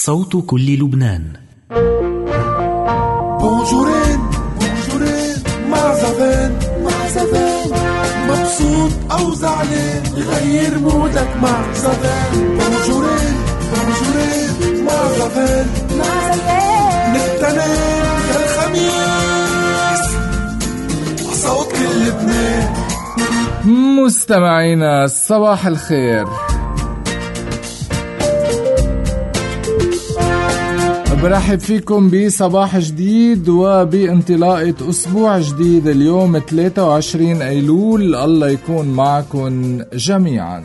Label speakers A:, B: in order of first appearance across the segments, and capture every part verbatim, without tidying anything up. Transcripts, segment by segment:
A: صوت كل لبنان.
B: بونجورين بونجورين مع زفان مع زفان، مبسوط أو زعلان غير مودك مع زفان. بونجورين بونجورين مع زفان مع زفان، نتنين للخميس صوت كل لبنان.
C: مستمعينا صباح الخير، برحب فيكم بصباح جديد وبانطلاقة أسبوع جديد اليوم ثلاثة وعشرين أيلول. الله يكون معكم جميعا.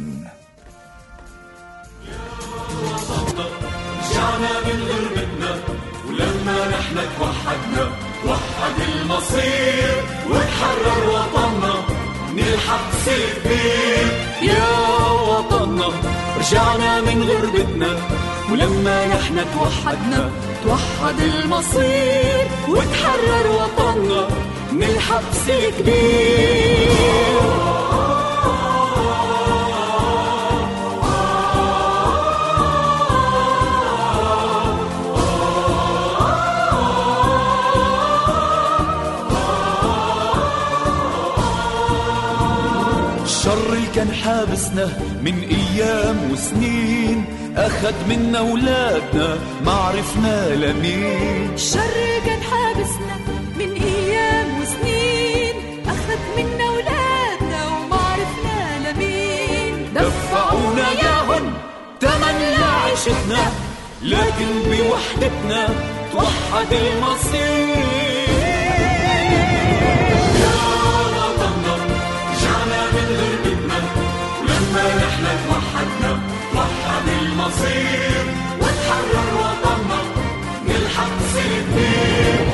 D: رجعنا من غربتنا ولما نحن توحدنا، توحد المصير وتحرر وطننا من الحبس كبير. يا وطننا رجعنا من غربتنا ولما نحن توحدنا، توحد المصير وتحرر وطننا من الحبس الكبير. الشر اللي كان حابسنا من ايام وسنين أخذ منا أولادنا ما عرفنا لمين.
E: الشر كان حابسنا من أيام وسنين، أخذ منا أولادنا وما عرفنا لمين.
D: دفعونا ياهن تمن لعيشتنا، لكن بوحدتنا توحد المصير. يا وطننا رجعنا من غربتنا ولما نحن توحدنا، توحد المصير وتحرر وطننا من الحبس الكبير.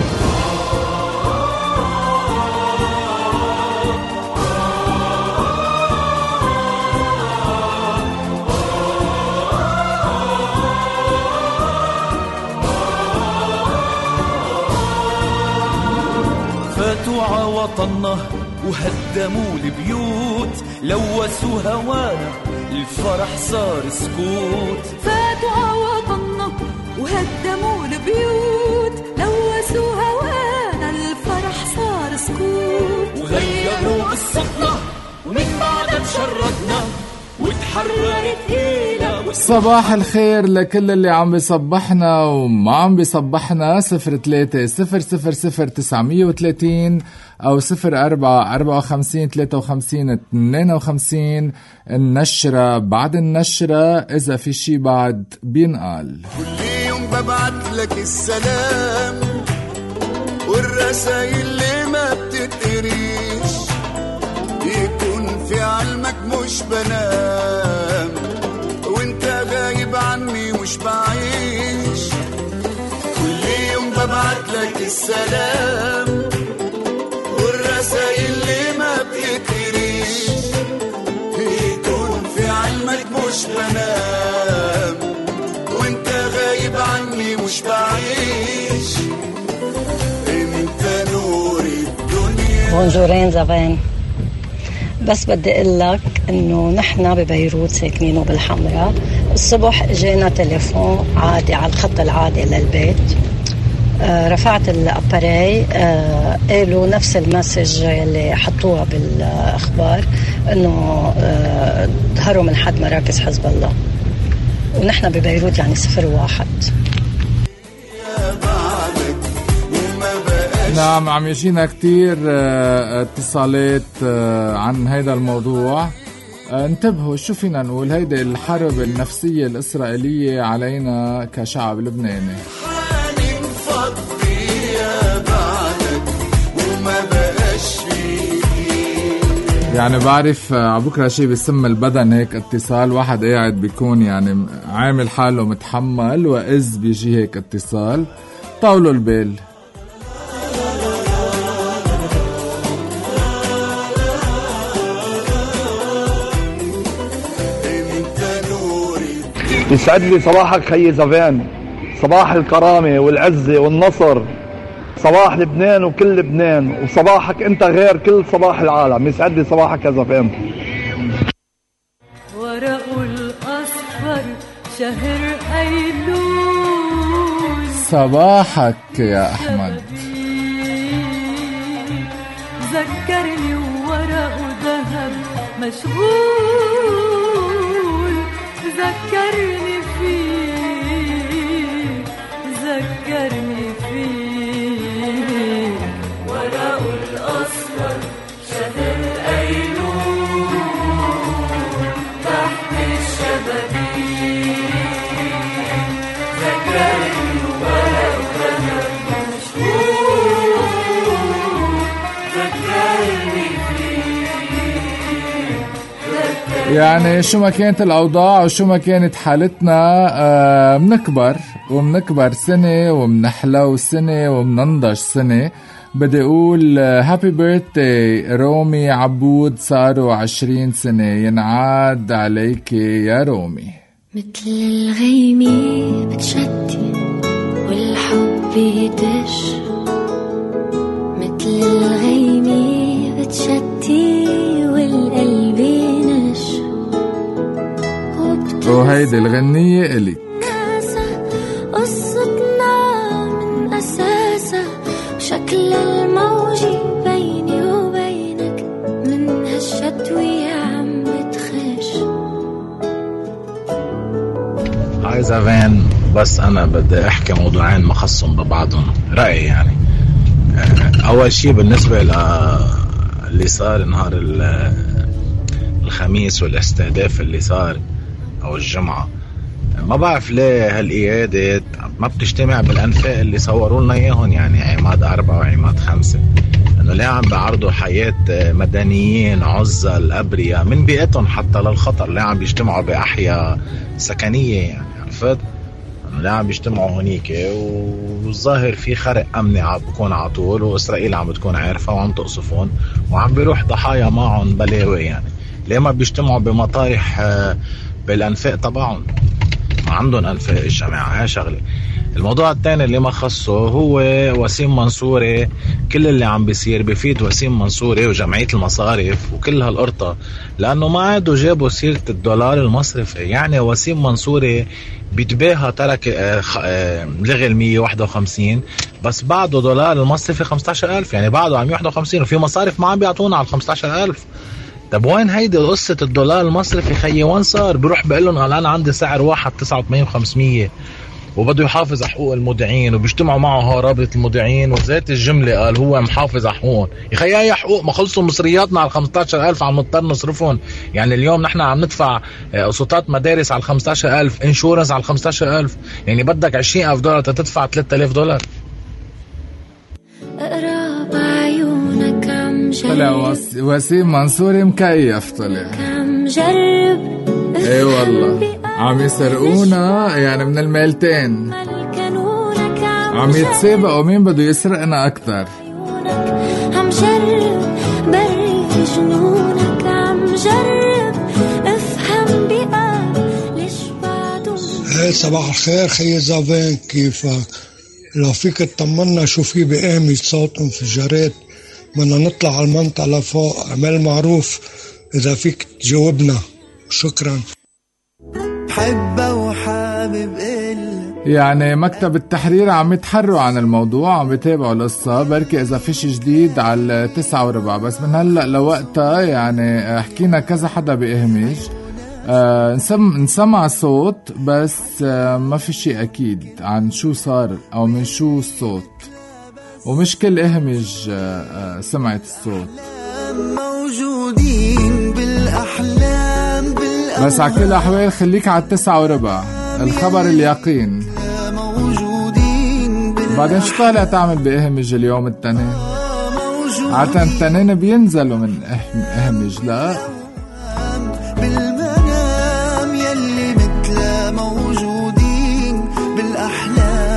D: فاتوا ع وطننا وهدموا البيوت، لوثوا هوانا الفرح صار سكوت.
E: فاتوا عوطنا وهدموا البيوت، لوثوا هوانا الفرح صار سكوت.
D: وغيروا قصتنا ومن بعد تشردنا وتحررت إينا.
C: صباح الخير لكل اللي عم بيصبحنا وما عم بيصبحنا. صفر ثلاثة صفر صفر صفر تسعمية وثلاثين أو صفر أربعة أربعة وخمسين ثلاثة وخمسين اثنين وخمسين. النشرة بعد النشرة إذا في شي بعد بينقال.
B: كل يوم ببعت لك السلام والرسايل اللي ما بتتقريش، يكون في علمك مش بنام وانت غايب عني مش بعيش. كل يوم ببعت لك السلام والرسايل اللي ما بتتقريش، يكون في علمك مش بنام وانت غايب عني مش بعيش. انت نور الدنيا.
F: بونجورين زفان، بس بدي اقول لك انه نحن ببيروت ساكنين بالحمراء. الصبح جينا تليفون عادي على الخط العادي للبيت، آه رفعت الاباري، آه قالوا نفس المسج اللي حطوها بالاخبار انه آه ظهروا من حد مراكز حزب الله، ونحن ببيروت يعني صفر واحد.
C: نعم عم يجينا كتير اتصالات عن هيدا الموضوع. انتبهوا شو فينا نقول، هيدا الحرب النفسية الإسرائيلية علينا كشعب لبناني. يعني بعرف عبكرة شي بسم البدن هيك اتصال، واحد قاعد بيكون يعني عامل حاله متحمل وإذ بيجي هيك اتصال. طولوا البال.
G: يسعد لي صباحك خي زفان، صباح الكرامة والعزة والنصر، صباح لبنان وكل لبنان، وصباحك انت غير كل صباح العالم. يسعد لي صباحك يا زفان.
E: ورق الأصفر شهر أيلول
C: صباحك يا أحمد.
E: ذكرني وورق وذهب مشغول، ذكرني فيك ذكرني فيك، ورق الأصفر شهر أيلول تحت الشبابيك، ذكرني وورق وذهب مشغول، ذكرني
C: يعني شو ما كانت الأوضاع وشو ما كانت حالتنا آه منكبر ومنكبر سنة ومنحلو سنة ومننضج سنة. بدي أقول هابي بيرثدي رومي عبود، صاروا عشرين سنة، ينعاد عليك يا رومي.
A: مثل الغيمة بتشتي والحب يدش، مثل الغيمة بتشتي والقلب ينش،
C: وهيدي الغنية إليك.
A: قصتنا من أساسها شكل الموجي بيني وبينك، من هالشتوية عم بتخش.
H: هاي زفان، بس أنا بدي أحكي موضوعين مخصم ببعضهم رأيي. يعني أول شيء بالنسبة للي صار نهار الخميس والاستهداف اللي صار أو الجمعة، ما بعرف ليه هالقيادة ما بتجتمع بالأنفاق اللي صوروا لنا إياهم، يعني عماد أربعة وعماد خمسة، إنه ليه عم بعرضوا حياة مدنيين عزل أبرياء من بيئتهم حتى للخطر، ليه عم بيجتمعوا بأحياء سكنية، يعني عرفت إنه ليه عم بيجتمعوا هنيك، والظاهر في خرق أمني عم بكون عطول، وإسرائيل عم بتكون عارفة وعم تقصفون وعم بيروح ضحايا معهم بلاوي. يعني ليه ما بيجتمعوا بمطارح بالأنفاق طبعاً؟ ما عندهم أنفاق الجماعة. هاي شغلة. الموضوع الثاني اللي ما خصه هو وسيم منصوري. كل اللي عم بيصير بفيد وسيم منصوري وجمعية المصارف وكل هالقرطة، لأنه ما عادوا جابوا سيرة الدولار المصرفي. يعني وسيم منصوري بيتباهى ترك لغي المية واحدة وخمسين، بس بعده دولار المصرفي خمسة عشر ألف، يعني بعده على مية واحدة وخمسين، وفي مصارف ما عم بيعطونا على خمسة عشر ألف. طب وين هيدي قصة الدولار المصرفي خيي؟ وين صار؟ بيروح بيقول لهم أنا عندي سعر واحد تسعة وثمانين وخمسمية وبده يحافظ على حقوق المودعين، وبيجتمعوا معه رابطة المودعين وذات الجملة قال هو محافظ على حقوق. يا خيي هي حقوق، ما خلصوا مصرياتنا على خمسة عشر ألف عم نضطر نصرفهم. يعني اليوم نحن عم ندفع قسطات مدارس على خمسة عشر ألف، انشورنس على خمسة عشر ألف، يعني بدك عشرين ألف دولار تدفع ثلاثة آلاف دولار.
C: طلع وسيم منصوري مكيف، طلع
A: عم جرب.
C: اي والله عم يسرقونا يعني من الميلتين، عم يتسابقوا مين بده يسرقنا اكتر.
A: عم جرب بري جنونك، عم جرب افهم بقى ليش بعده.
I: هاي صباح الخير خي زافين، كيفك؟ لو فيك تطمنا شو في بقامي صوت انفجارات، بدنا نطلع على المنطقة لفوق، اعمل معروف إذا فيك تجاوبنا. شكرا.
B: حبة وحابب إلا
C: يعني مكتب التحرير عم يتحروا عن الموضوع، عم يتابعوا القصة، بركي إذا فيش جديد على تسعة وربع. بس من هلأ لوقتها يعني حكينا كذا حدا بإهمج، آه نسم نسمع صوت بس آه ما في شيء أكيد عن شو صار أو من شو الصوت، ومش كل إهمج آه سمعت الصوت،
B: موجودين بالأحلام بالأحلام.
C: بس على كل الأحوال خليك على التسعة وربع، الخبر اليقين. بعدين شو طالع تعمل بإهمج اليوم التنين؟ عادة التنين بينزلوا من إهمج. لا
B: بالمنام يلي مثل موجودين بالأحلام.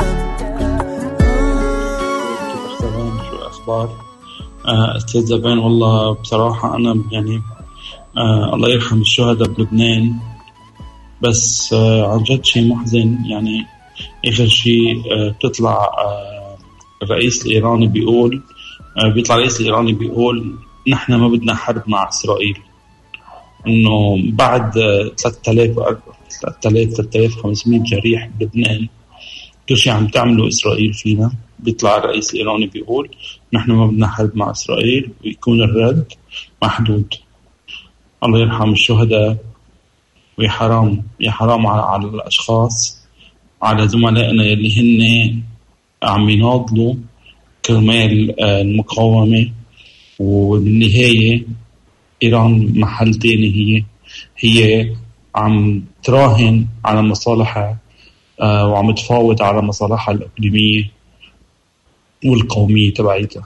J: شو أخبار أستاذ زبان؟ والله بصراحة أنا يعني آه الله يرحم الشهداء بلبنان، بس آه عن جد شيء محزن. يعني آخر شيء آه بتطلع آه الرئيس الإيراني بيقول آه بيطلع الرئيس الإيراني بيقول نحن ما بدنا حرب مع إسرائيل، إنه بعد ثلاثة آلاف ثلاثة آلاف وخمسمية جريح بلبنان كل شيء عم تعمله إسرائيل فينا. بيطلع الرئيس الإيراني بيقول نحن ما بدنا حرب مع إسرائيل، ويكون الرد محدود. الله يرحم الشهداء، ويا حرام يا حرام على, على الأشخاص، على زملائنا اللي هن عم يناضلوا كرمال المقاومة. وبالنهاية إيران محل تاني، هي هي عم تراهن على مصالحها وعم تفاوض على مصالحها الإقليمية والقومية تبعيتها.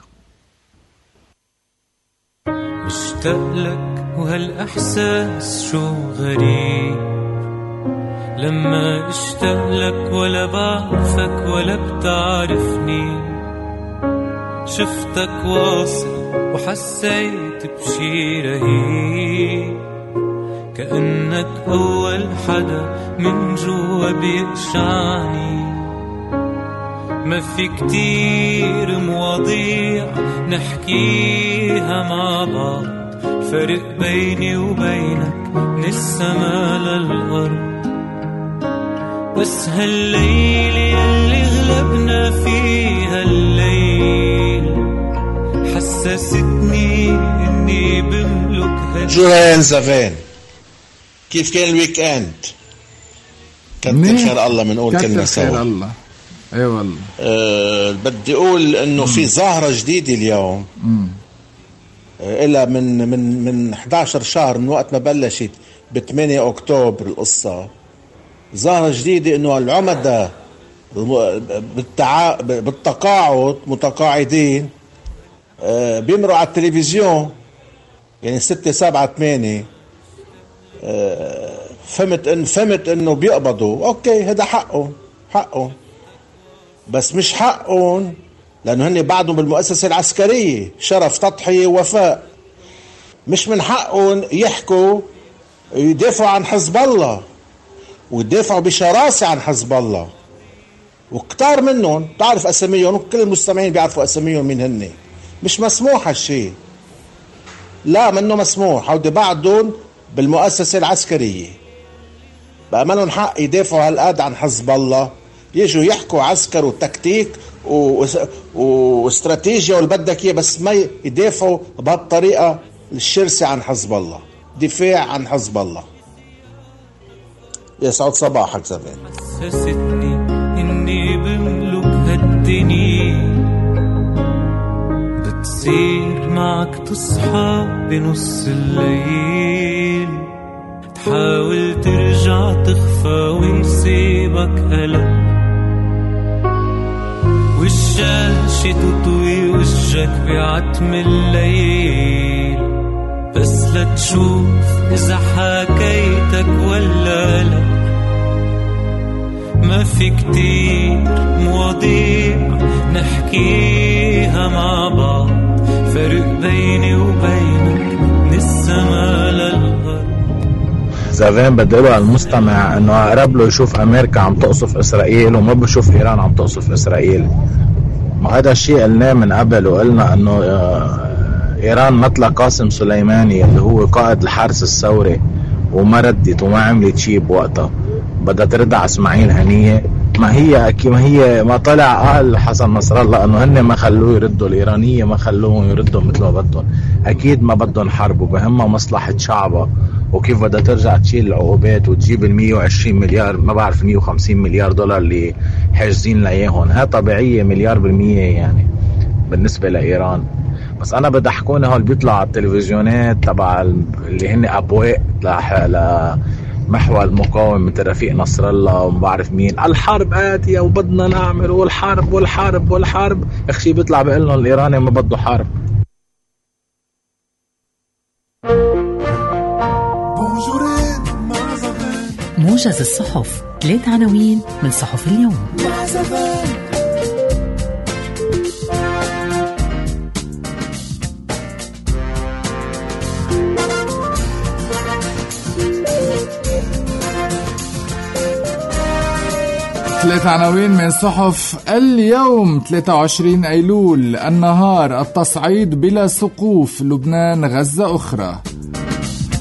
K: مشتاق لك وهالإحساس شو غريب، لما اشتاق لك ولا بعرفك ولا بتعرفني. شفتك واصل وحسيت بشي رهيب، كأنك أول حدا من جوا بيقشعني. ما في كتير مواضيع نحكيها مع بعض، فرق بيني وبينك من السما للأرض. بس هالليل اللي غلبنا فيها الليل حسستني اني بملك هالليل.
H: جورين زافين، كيف كان الويك اند؟ كتر خير الله بنقول كلمة سوا.
C: خير الله. اي والله.
H: أه بدي اقول انه في ظاهرة جديدة اليوم.
C: مم.
H: إلا من من من إحدى عشر شهر من وقت ما بلشت ب ثمانية أكتوبر القصة. ظاهرة جديدة إنه العمداء بالتعا... بالتقاعد متقاعدين بيمروا على التلفزيون، يعني ستة سبعة ثمانية. فهمت إن فهمت إنه بيقبضوا، أوكي هذا حقهم حقهم، بس مش حقهم لأنه هن بعدهم بالمؤسسة العسكرية، شرف تضحية ووفاء. مش من حقهم يحكوا يدافعوا عن حزب الله ويدافعوا بشراسة عن حزب الله، وكتار منهم تعرف أساميهم وكل المستمعين بيعرفوا أساميهم مين هن. مش مسموح هالشيء، لا منه مسموح. هودي بعدهم بالمؤسسة العسكرية بقى منهم حق يدافعوا هالقد عن حزب الله، يجوا يحكوا عسكر وتكتيك واستراتيجيا واللي بدك اياه، بس ما يدافعوا بهالطريقة الشرسة عن حزب الله، دفاع عن حزب الله. يسعد صباحك زمان.
K: حسستني اني بملك هالدنيا، بتصير معك تصحى بنص الليل، تحاول ترجع تخفى ويصيبك قلق، والشاشة تطوي وجهك بعتم الليل، بس لا تشوف إذا حكيتك ولا لا. ما في كتير مواضيع نحكيها مع بعض، فرق بيني وبينك من السما للأرض.
H: زافين بدي أقول المستمع انه اقرب له يشوف امريكا عم تقصف اسرائيل وما بشوف ايران عم تقصف اسرائيل. ما هذا الشيء قلناه من قبل، وقلنا انه ايران مثل قاسم سليماني اللي هو قائد الحرس الثوري وما ردت وما عملت شيء بوقتها، بدها ترد على اسماعيل هنية. ما هي اكيد ما هي ما طلع قال حسن نصر الله انه هن ما خلوه يردوا، الايرانيه ما خلوهم يردوا مثل ما بدهم. اكيد ما بدهم حرب وبهمها مصلحه شعبها، وكيف بدها ترجع تشيل العقوبات وتجيب ال مية وعشرين مليار ما بعرف مية وخمسين مليار دولار اللي حاجزين لياهم. ها طبيعيه مليار بالمية يعني بالنسبه لايران. بس انا بدي احكونا هول بيطلع على التلفزيونات تبع اللي هن ابواق ل محور المقاومة مثل رفيق نصر الله وما بعرف مين، الحرب آتية وبدنا نعمل والحرب والحرب والحرب. اخشي بيطلع بيقول لهم الإيراني ما بده حرب.
L: موجز الصحف، ثلاث عناوين من صحف اليوم.
C: ثلاث عناوين من صحف اليوم. ثلاثة وعشرين أيلول النهار، التصعيد بلا سقوف، لبنان غزة أخرى.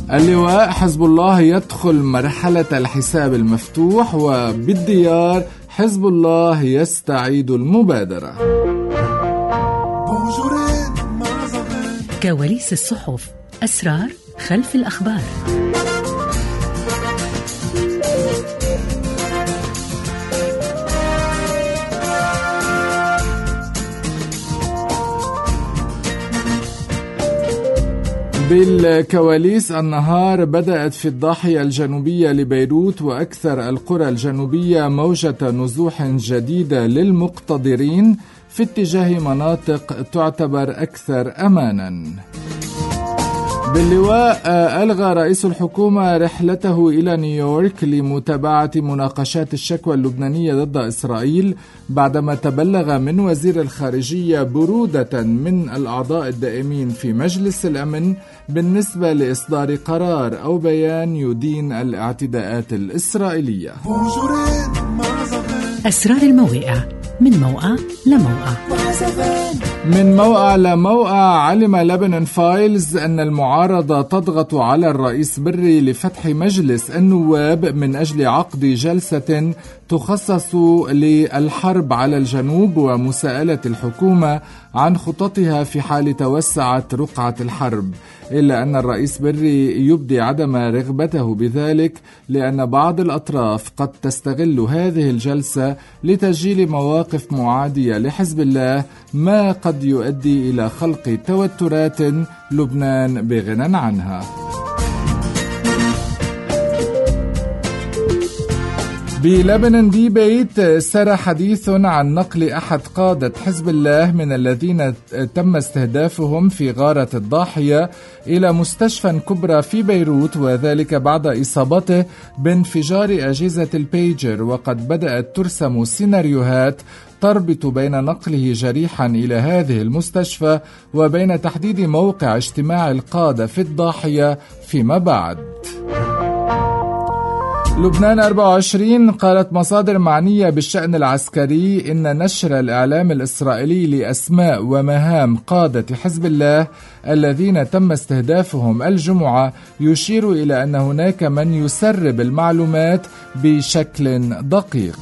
C: اللواء، حزب الله يدخل مرحلة الحساب المفتوح، وبالديار حزب الله يستعيد المبادرة.
L: كواليس الصحف، أسرار خلف الأخبار.
C: بالكواليس النهار بدأت في الضاحية الجنوبية لبيروت وأكثر القرى الجنوبية موجة نزوح جديدة للمقتدرين في اتجاه مناطق تعتبر أكثر أماناً. باللواء ألغى رئيس الحكومة رحلته إلى نيويورك لمتابعة مناقشات الشكوى اللبنانية ضد إسرائيل بعدما تبلغ من وزير الخارجية برودة من الأعضاء الدائمين في مجلس الأمن بالنسبة لإصدار قرار أو بيان يدين الاعتداءات الإسرائيلية.
L: أسرار الموقع من موقع لموقع.
C: من موقع لموقع. علم لبنان فايلز أن المعارضة تضغط على الرئيس بري لفتح مجلس النواب من أجل عقد جلسة تخصص للحرب على الجنوب ومساءلة الحكومة عن خططها في حال توسعت رقعة الحرب، إلا أن الرئيس بري يبدي عدم رغبته بذلك لأن بعض الأطراف قد تستغل هذه الجلسة لتسجيل مواقف معادية لحزب الله، ما قد يؤدي إلى خلق توترات لبنان بغنى عنها. بلبنان دي بيت سرى حديث عن نقل أحد قادة حزب الله من الذين تم استهدافهم في غارة الضاحية إلى مستشفى كبرى في بيروت، وذلك بعد إصابته بانفجار أجهزة البيجر، وقد بدأت ترسم سيناريوهات تربط بين نقله جريحا إلى هذه المستشفى وبين تحديد موقع اجتماع القادة في الضاحية فيما بعد. لبنان أربعة وعشرين. قالت مصادر معنية بالشأن العسكري إن نشر الإعلام الإسرائيلي لأسماء ومهام قادة حزب الله الذين تم استهدافهم الجمعة يشير إلى أن هناك من يسرب المعلومات بشكل دقيق.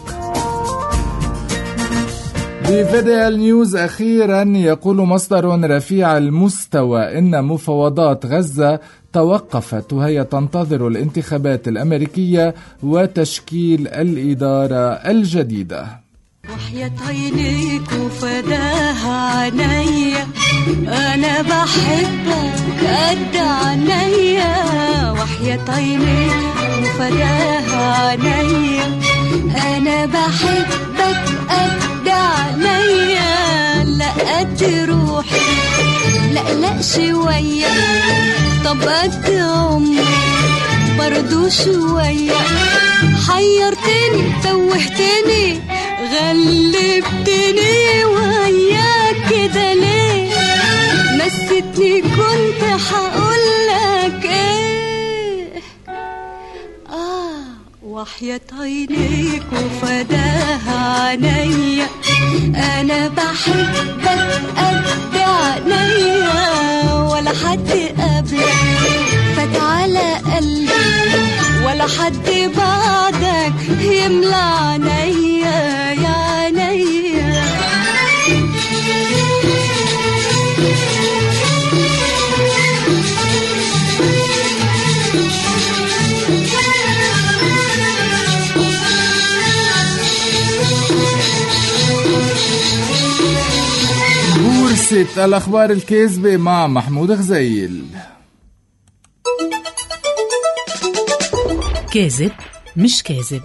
C: بفيديو نيوز أخيرا يقول مصدر رفيع المستوى إن مفاوضات غزة توقفت وهي تنتظر الانتخابات الأمريكية وتشكيل الإدارة الجديدة.
M: وحياة عينيك وفداها عينيا أنا بحبك قد عينيا، وحياة عينيك وفداها عينيا أنا بحبك قد عينيا، لا قد روحي لا لا شوية، طب قد عمري برضو شوية، حيرتني توهتني غلبتني وياك كده ليه، نسيتني كنت حقولك ايه. آه وحياة عينيك وفداها عينيا أنا بحبك قد عينيا، ولا حد قبلك فات على قلبي ولا حد بعدك يملى عينيا يا عينيا.
C: بورصة الأخبار الكاذبة مع محمود غزيل.
L: كاذب مش كاذب.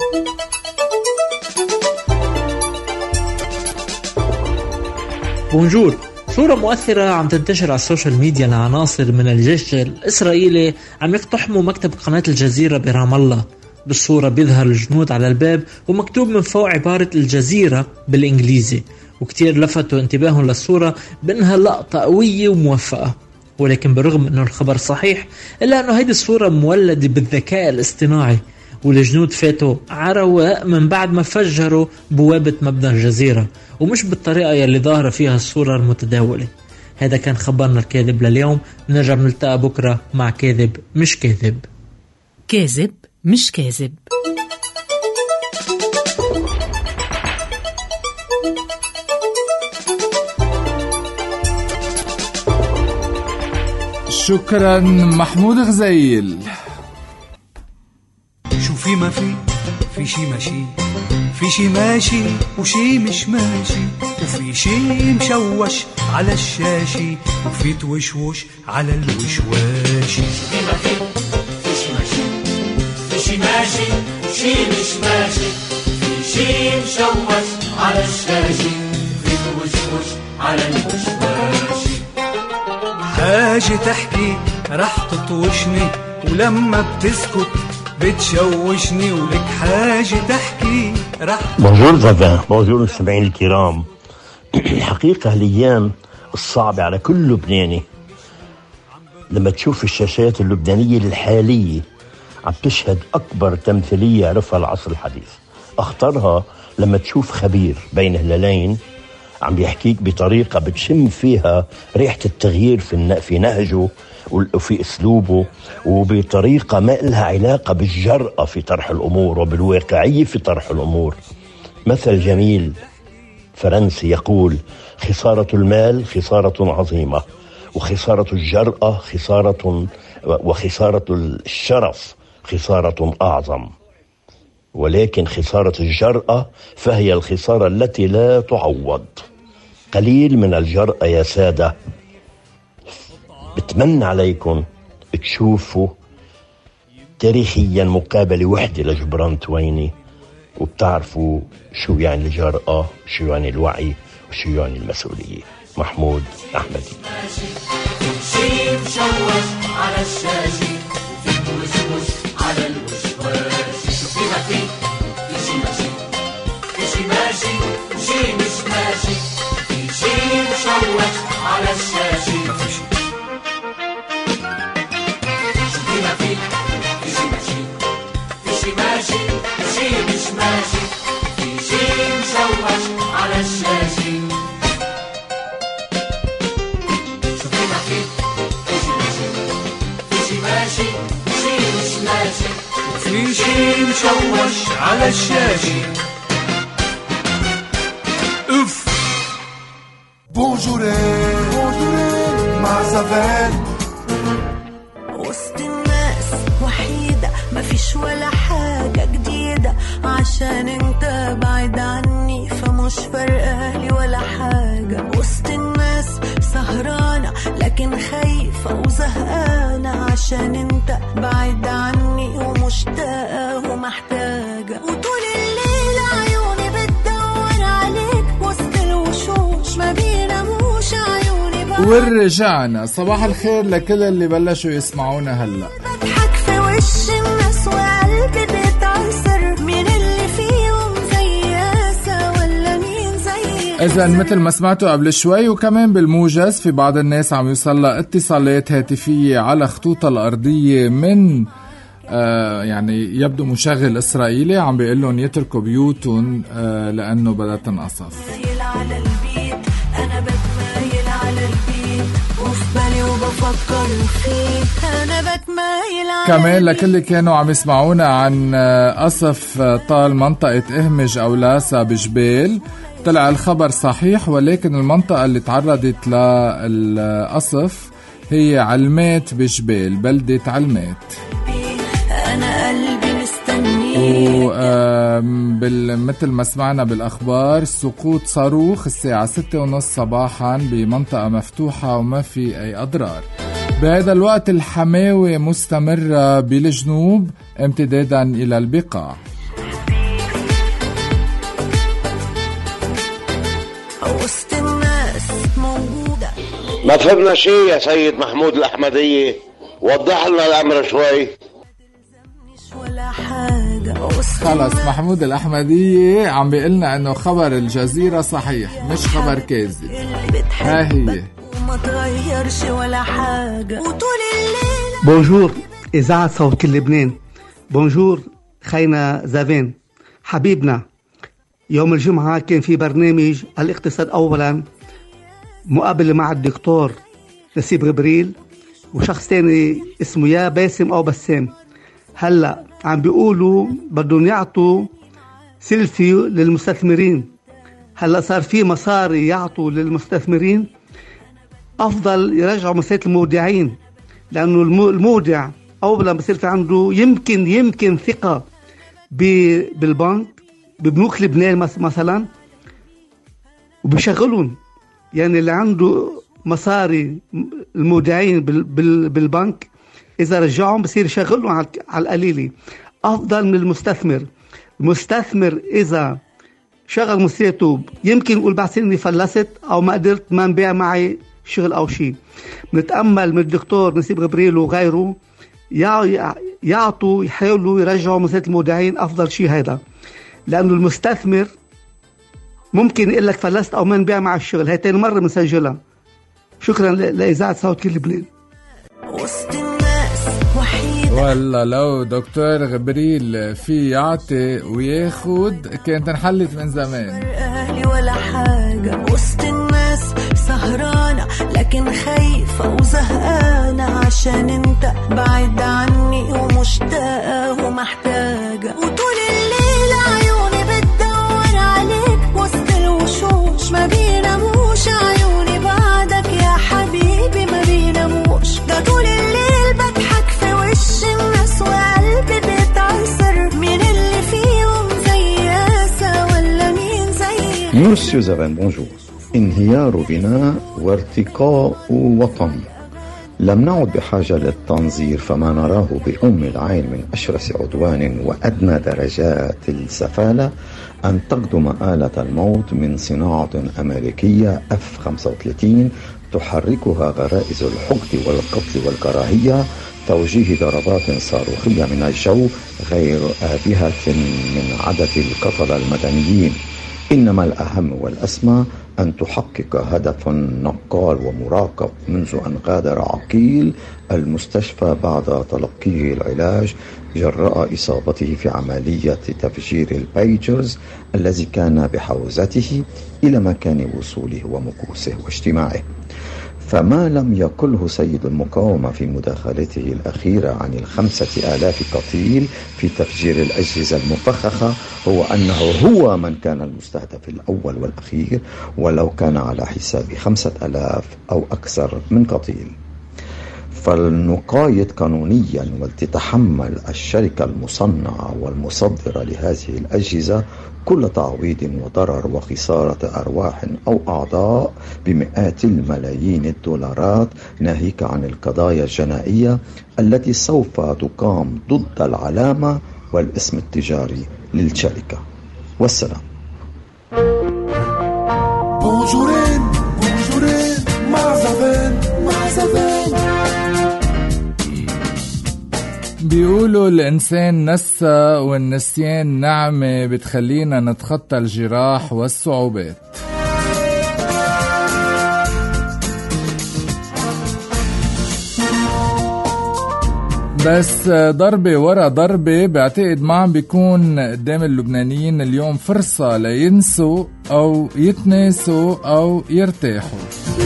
N: بونجور. صورة مؤثرة عم تنتشر على السوشيال ميديا لعناصر من الجيش الإسرائيلي عم يقتحموا مكتب قناة الجزيرة برام الله. بالصورة بيظهر الجنود على الباب ومكتوب من فوق عبارة الجزيرة بالإنجليزي، وكتير لفتوا انتباههم للصورة بأنها لقطة قوية وموفقة، ولكن بالرغم أنه الخبر صحيح إلا أنه هيدي الصورة مولدة بالذكاء الاصطناعي، والجنود فاتوا عرواء من بعد ما فجروا بوابة مبنى الجزيرة، ومش بالطريقة يلي ظاهرة فيها الصورة المتداولة. هذا كان خبرنا الكاذب لليوم، نرجع نلتقى بكرة مع كاذب مش كاذب.
L: كاذب مش كاذب.
C: شكرا محمود غزيل.
O: شو في ما في في شي ماشي، في شي ماشي وشي مش ماشي، وفي شي مشوش على الشاشي، وفي توشوش على الوشواشي.
E: شو في ما في في شي ماشي، في شي ماشي وشي مش ماشي، في شي مشوش على الشاشي، وفي توشوش على الوشواشي.
O: حاجة تحكي رح تطوشني، ولما بتسكت بتشوشني، ولك حاجة تحكي رح.
P: بونجور زافان، بونجور المستمعين الكرام. الحقيقة هالأيام الصعبة على كل لبناني لما تشوف الشاشات اللبنانية الحالية عم تشهد أكبر تمثيلية عرفها العصر الحديث. أخطرها لما تشوف خبير بين هلالين عم بيحكيك بطريقة بتشم فيها ريحة التغيير في في نهجه وفي أسلوبه، وبطريقة ما لها علاقة بالجرأة في طرح الأمور وبالواقعية في طرح الأمور. مثل جميل فرنسي يقول: خسارة المال خسارة عظيمة، وخسارة الجرأة خسارة، وخسارة الشرف خسارة أعظم، ولكن خسارة الجرأة فهي الخسارة التي لا تعوض. قليل من الجرأة يا سادة. بتمنى عليكم تشوفوا تاريخيا مقابلة وحدة لجبران تويني، وبتعرفوا شو يعني الجرأة، شو يعني الوعي، وشو يعني المسؤولية. محمود أحمدي.
E: شي مشوش على الشاشي، وفي وشوش على الوشواشي. شو في ما في في شي ماشي، في شي ماشي وشي مش ماشي، في شي مشوش على الشاشي. ما في شي. شو في ما في في شي ماشي، في شي ماشي وشي مش ماشي، في شي مشوش على الشاشي.
O: في شي مشوش على الشاشي.
B: اوف. بونجورين بونجورين مع زافان.
Q: وسط الناس وحيدة ما فيش ولا حاجة جديدة، عشان انت بعيد عني فمش فرقالي ولا حاجة. وسط الناس سهرانة لكن خايفة وزهقانة، عشان انت بعيد عني ومشتاقة ومحتاجة. وطول الليل عيوني بتدور عليك وسط الوشوش، ما بيناموش عيوني بقى.
C: ورجعنا. صباح الخير لكل اللي بلشوا يسمعونا هلأ.
Q: بضحك في وش الناس وقلبي بيتعصر، مين اللي فيهم زي ياسا ولا مين زي.
C: إذا مثل ما سمعتوا قبل شوي وكمان بالموجز، في بعض الناس عم يوصلها اتصالات هاتفية على خطوط الأرضية من آه يعني يبدو مشغل إسرائيلي عم بيقول لهم يتركوا بيوتهم آه لأنه بدها تنقصف.
Q: على البيت أنا بتمايل على البيت، وفي بالي وبفكر فيك أنا بتمايل على
C: كمان لكل اللي كانوا عم يسمعونا عن قصف طال منطقة إهمج أو لاسا بجبال، طلع الخبر صحيح، ولكن المنطقة اللي تعرضت للقصف هي علمات بجبال، بلدة علمات.
Q: أنا قلبي مستني.
C: ومثل ما سمعنا بالأخبار، سقوط صاروخ الساعة ستة ونص صباحا بمنطقة مفتوحة وما في أي أضرار. بهذا الوقت الحماوة مستمرة بالجنوب امتدادا إلى البقاع.
Q: وسط الناس موجودة.
R: ما فهمنا شيء يا سيد محمود الأحمدية، وضح لنا الأمر شوي.
Q: ولا حاجة.
C: خلص محمود الأحمدية عم بيقلنا انه خبر الجزيرة صحيح مش خبر كاذب. ها هي
Q: وما تغيرش ولا حاجة وطول الليل.
S: بونجور إذاعة صوت كل لبنان. بونجور خينا زافين حبيبنا. يوم الجمعة كان في برنامج الاقتصاد أولا، مقابلة مع الدكتور نسيب غبريل وشخص تاني اسمه يا باسم أو بسام. هلأ عم بيقولوا بدهم يعطوا سيلفي للمستثمرين. هلأ صار في مصاري يعطوا للمستثمرين، أفضل يرجعوا مسألة المودعين. لأنه المودع أولا بصير في عنده يمكن يمكن ثقة بالبنك ببنوك لبنان مثلا، وبيشغلون. يعني اللي عنده مصاري المودعين بالبنك إذا رجعهم بصير يشغلهم على القليلة أفضل من المستثمر. المستثمر إذا شغل مصيرته يمكن يقول بعد سنة فلست أو ما قدرت ما نبيع معي شغل أو شيء. نتأمل من الدكتور نسيب غبريل وغيره يعطوا يحاولوا يرجعوا مصيرة المودعين أفضل شيء هذا، لأنه المستثمر ممكن يقول لك فلست أو ما نبيع مع الشغل. هاي تاني مرة بنسجلها. شكرا لإذاعة صوت كل لبنان.
C: والله لو دكتور غبريل في يعطي وياخد كانت انحلت من زمان.
Q: أهلي ولا حاجة وسط الناس سهرانة، لكن خايفة وزهقانة عشان انت بعيد عني ومشتاقة ومحتاجة، وطول الليل عيوني بتدور عليك وسط الوشوش ما بيناموش عيوني بعدك يا حبيبي ما بيناموش. ده طول الليل بضحك في وش الناس وقلبي بيتعصر، مين اللي فيهم زي ياسا ولا مين زي
T: مسيو زافين. بونجور. انهيار بناء وارتقاء وطن. لم نعد بحاجة للتنظير، فما نراه بأم العين من أشرس عدوان وأدنى درجات السفالة أن تقدم آلة الموت من صناعة أمريكية إف خمسة وثلاثين تحركها غرائز الحقد والقتل والكراهية، توجيه ضربات صاروخية من الجو غير آبهة من عدد القتلى المدنيين. إنما الأهم والأسمى أن تحقق هدف نقال ومراقب منذ أن غادر عقيل المستشفى بعد تلقيه العلاج جراء إصابته في عملية تفجير البيجرز الذي كان بحوزته إلى مكان وصوله ومكوسه واجتماعه. فما لم يقله سيد المقاومة في مداخلته الأخيرة عن الخمسة آلاف قتيل في تفجير الأجهزة المفخخة هو أنه هو من كان المستهدف الأول والأخير، ولو كان على حساب خمسة آلاف أو أكثر من قتيل. فلنقايد قانونيا ولتتحمل الشركة المصنعة والمصدرة لهذه الأجهزة كل تعويض وضرر وخسارة أرواح أو أعضاء بمئات الملايين الدولارات، ناهيك عن القضايا الجنائية التي سوف تقام ضد العلامة والاسم التجاري للشركة. والسلام.
B: بونجورين بونجورين مع زافين مع زافين.
C: بيقولوا الإنسان نسى والنسيان نعمة بتخلينا نتخطى الجراح والصعوبات. بس ضربة ورا ضربة بعتقد ما عم بيكون قدام اللبنانيين اليوم فرصة لينسوا أو يتناسوا أو يرتاحوا.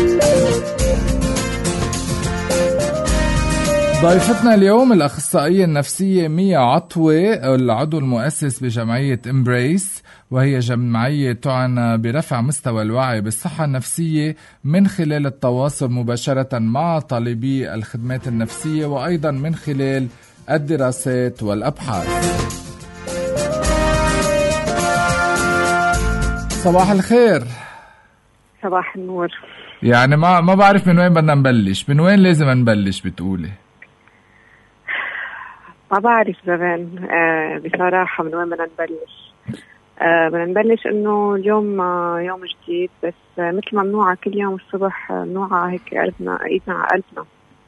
C: ضيفتنا اليوم الأخصائية النفسية ميا عطوة، العضو المؤسس بجمعية إمبريس، وهي جمعية تعنى برفع مستوى الوعي بالصحة النفسية من خلال التواصل مباشرة مع طالبي الخدمات النفسية وأيضا من خلال الدراسات والأبحاث. صباح الخير.
U: صباح النور.
C: يعني ما ما بعرف من وين بدنا نبلش، من وين لازم نبلش بتقولي؟
U: ما بعرف زمان آه بصراحة من وين بدنا نبلش. آه بدنا نبلش إنه اليوم آه يوم جديد، بس آه مثل ما منوعة كل يوم الصبح آه منوعة هيك قلبنا إيدنا على قلبنا.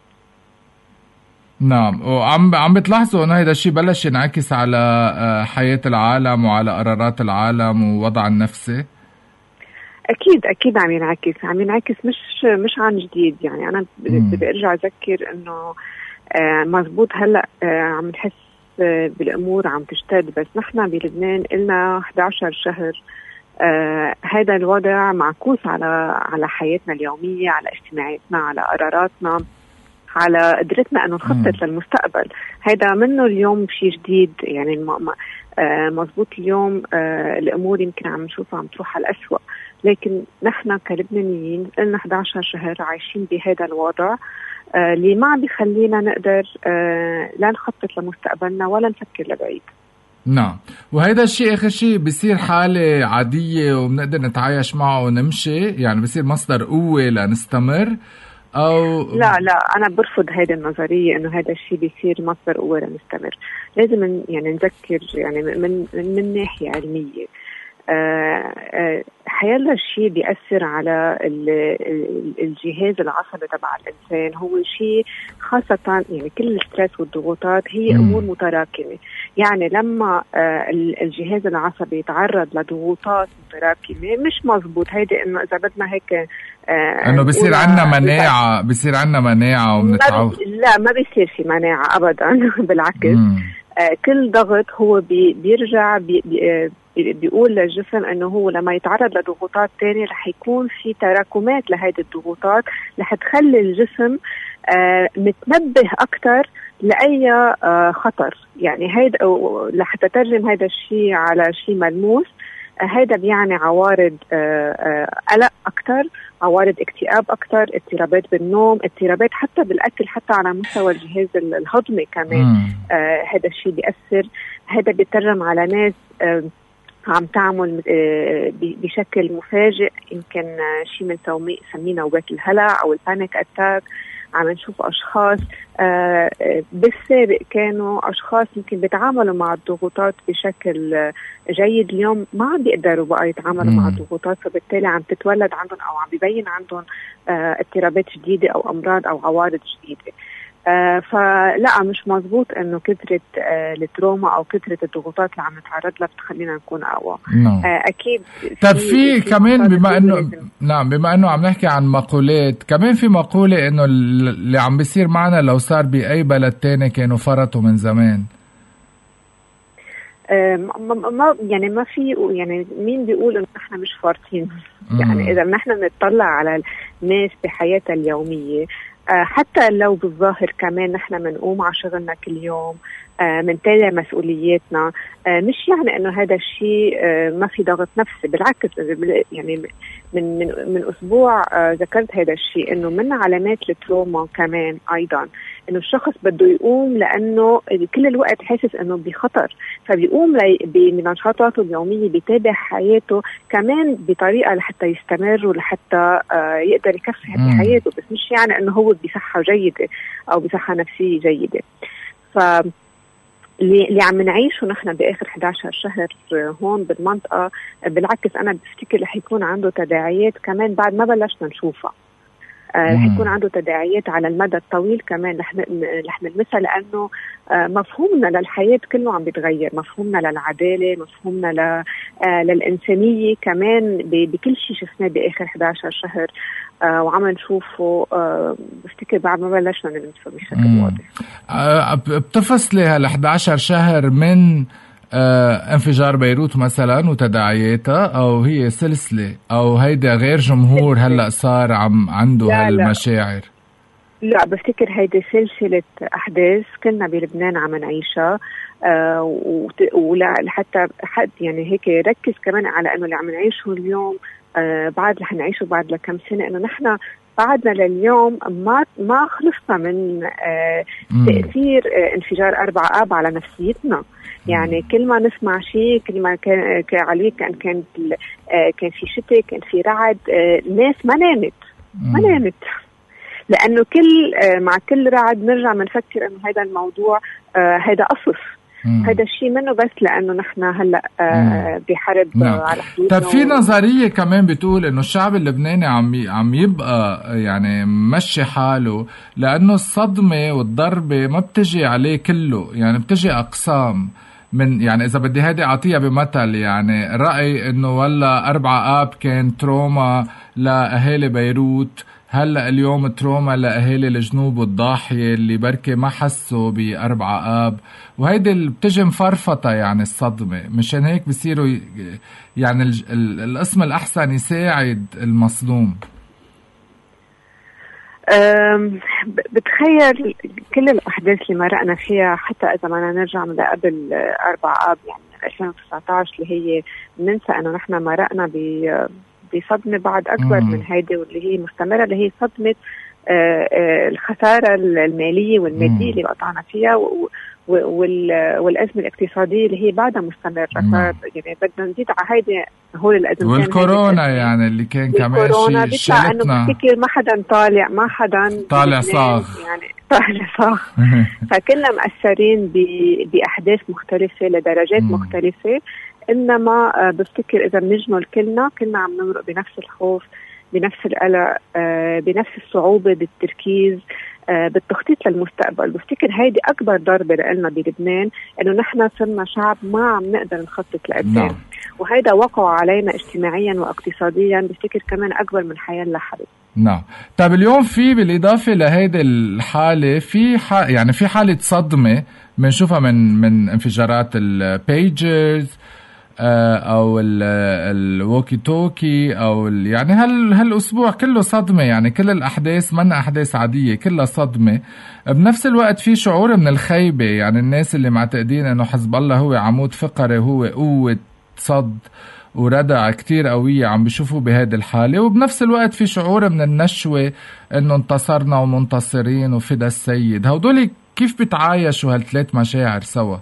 C: نعم، وعم عم بتلاحظوا إنه هذا الشيء بلش ينعكس على آه حياة العالم وعلى قرارات العالم ووضع النفسي.
U: أكيد أكيد عم ينعكس عم ينعكس مش مش عن جديد. يعني أنا بدي أرجع أذكر إنه آه مزبوط هلأ آه عم نحس آه بالأمور عم تشتد، بس نحن بلبنان إلنا إحدى عشر شهر آه هذا الوضع معكوس على على حياتنا اليومية، على اجتماعاتنا، على قراراتنا، على قدرتنا أنه نخطط للمستقبل. هذا منه اليوم شيء جديد. يعني آه مزبوط اليوم آه الأمور يمكن عم نشوفها عم تروح على الأسوأ، لكن نحن كلبنانيين لنا إحدى عشر شهر عايشين بهذا الوضع آه اللي ما عم بيخلينا نقدر آه لا نخطط لمستقبلنا ولا نفكر لبعيد.
C: نعم، وهيدا الشيء آخر شيء بيصير حالة عادية وبنقدر نتعايش معه ونمشي، يعني بيصير مصدر قوة لنستمر أو
U: لا لا أنا برفض هذه النظرية إنه هذا الشيء بيصير مصدر قوة لنستمر. لازم يعني نذكر يعني من من ناحية علمية حيلا الشيء بيأثر على الجهاز العصبي تبع الإنسان هو شيء خاصة يعني كل الستريس والضغوطات هي أمور متراكمة. يعني لما الجهاز العصبي يتعرض لضغوطات متراكمة مش مزبوط هيدا إنه إذا بدنا هيك
C: إنه بيصير عنا مناعة بيصير عنا مناعة ومنتعود.
U: لا ما بيصير في مناعة أبدا بالعكس. مم. كل ضغط هو بي بيرجع بي بي بيقول للجسم انه هو لما يتعرض لضغوطات تانية رح يكون في تراكمات لهيدي الضغوطات رح تخلي الجسم آه متنبه اكتر لأي آه خطر. يعني هيدا لحتى تترجم هذا الشيء على شيء ملموس هيدا بيعني عوارض قلق أكتر، عوارض اكتئاب أكتر، اضطرابات بالنوم، اضطرابات حتى بالأكل، حتى على مستوى الجهاز الهضمي كمان. آه هذا الشيء بيأثر. هذا بيترجم على ناس آه عم تعمل آه بشكل مفاجئ يمكن شيء من سميه نوبات الهلع أو البانيك أتاك. عم نشوف أشخاص آه بالسابق كانوا أشخاص يمكن بيتعاملوا مع الضغوطات بشكل جيد، اليوم ما عم بيقدروا بقى يتعاملوا مع الضغوطات، فبالتالي عم تتولد عندهم أو عم بيبين عندهم آه اضطرابات جديدة أو أمراض أو عوارض جديدة. آه فلا مش مزبوط انه كثرة آه التروما او كثرة الضغوطات اللي عم نتعرض لها بتخلينا نكون اقوى.
C: نعم.
U: آه اكيد.
C: طب في, في كمان بما انه نعم بما انه عم نحكي عن مقولات، كمان في مقولة انه اللي عم بيصير معنا لو صار باي بلد تاني كانوا فرطوا من زمان.
U: آه ما يعني ما في يعني مين بيقول انه احنا مش فارطين؟ يعني اذا نحن نطلع على الناس بحياتها اليومية حتى لو بالظاهر كمان نحن منقوم على شغلنا كل يوم، منتابع مسؤولياتنا، مش يعني انه هذا الشيء ما في ضغط نفسي، بالعكس. يعني من من من اسبوع ذكرت هذا الشيء انه من علامات التروما كمان ايضا انه الشخص بده يقوم لانه كل الوقت حاسس انه بخطر، فبيقوم بنشاطاته اليوميه، بيتابع حياته كمان بطريقه لحتى يستمر ولحتى يقدر يكفي بحياته، بس مش يعني انه هو بصحه جيده او بصحه نفسيه جيده. ف اللي عم نعيشه نحن باخر إحدى عشر شهر هون بالمنطقه بالعكس انا بفتكر رح يكون عنده تداعيات كمان بعد ما بلشنا نشوفها. آه رح يكون عنده تداعيات على المدى الطويل كمان رح رح نلمسها، لانه آه مفهومنا للحياه كله عم بيتغير، مفهومنا للعداله، مفهومنا ل آه للانسانيه كمان بكل شيء شفناه باخر إحدى عشر شهر آه وعم نشوفه. آه بفتكر بعد ما بلشنا نلمسه بشكل واضح.
C: آه بتفصلي هال إحدى عشر شهر من آه انفجار بيروت مثلا وتداعياتها، او هي سلسله، او هيدا غير جمهور هلا صار عم عنده هالمشاعر؟
U: لا بفتكر هيدي سلسله احداث كلنا بلبنان عم نعيشها. آه ولا حتى حد يعني هيك ركز كمان على انه اللي عم نعيشه اليوم آه بعد رح نعيشه بعد لكم سنه، انه نحن بعدنا لليوم ما ما خلصنا من آه تاثير آه انفجار أربعة آب على نفسيتنا. يعني كل ما نسمع شيء، كل ما كان عليه كان كان آه كان في شتاء، كان في رعد، آه الناس ما نامت ما نامت لانه كل آه مع كل رعد نرجع بنفكر انه هذا الموضوع آه هذا قصص. هذا الشيء منه بس لأنه نحن هلأ آه بحرب
C: نعم.
U: آه على حدودنا.
C: طب في نظرية كمان بتقول إنه الشعب اللبناني عم عم يبقى يعني مشي حاله لأنه الصدمة والضربة ما بتجي عليه كله، يعني بتجي أقسام من يعني إذا بدي هادي أعطيها بمثل، يعني رأي إنه ولا أربعة آب كان تروما لأهالي بيروت، هلأ اليوم تروما لأهالي الجنوب والضاحية اللي بركي ما حسوا بأربعة آب، وهيدي اللي بتجي مفرفطة يعني الصدمة. مشان هيك بصيروا يعني الاسم الأحسن يساعد المصدوم.
U: بتخيل كل الأحداث اللي مرقنا فيها، حتى إذا ما نرجع من قبل أربعة آب يعني ألفين وتسعة عشر اللي هي ننسى أنه نحن مرقنا ب بصدمة بعد أكبر مم. من هيدي واللي هي مستمرة، اللي هي صدمة آه آه الخسارة المالية والمادية مم. اللي قطعنا فيها و والأزمة الاقتصادية اللي هي بعدها مستمرة. يعني بدنا نزيد على هيدي هول الأزمة
C: والكورونا يعني اللي كان كمان شيء
U: شلتنا. إنه بفتكر ما حدا طالع ما حدا
C: طالع صاغ
U: يعني طالع صاغ فكلنا مأثرين بأحداث مختلفة لدرجات مم. مختلفة. إنما بفتكر إذا بنجمل كلنا كلنا عم نمرق بنفس الخوف، بنفس القلق، بنفس الصعوبة بالتركيز، بالتخطيط للمستقبل. بفتكر هيدي أكبر ضربة لنا بلبنان، إنه نحن صرنا شعب ما عم نقدر نخطط لقدام no. وهيدا وقع علينا اجتماعيا واقتصاديا بفتكر كمان أكبر من حياة لحظة.
C: نعم. طيب اليوم في بالإضافة لهيدي الحالة في ح... يعني في حالة صدمة بنشوفها من من انفجارات البيجرز او الووكي توكي او يعني هال هالاسبوع كله صدمه، يعني كل الاحداث من احداث عاديه كلها صدمه. بنفس الوقت في شعور من الخيبه، يعني الناس اللي معتقدين انه حزب الله هو عمود فقري، هو قوه صد وردع كتير قويه، عم بيشوفوا بهذه الحاله. وبنفس الوقت في شعور من النشوه انه انتصرنا ومنتصرين وفدا السيد. هودول كيف بتعايشوا هالثلاث مشاعر سوا؟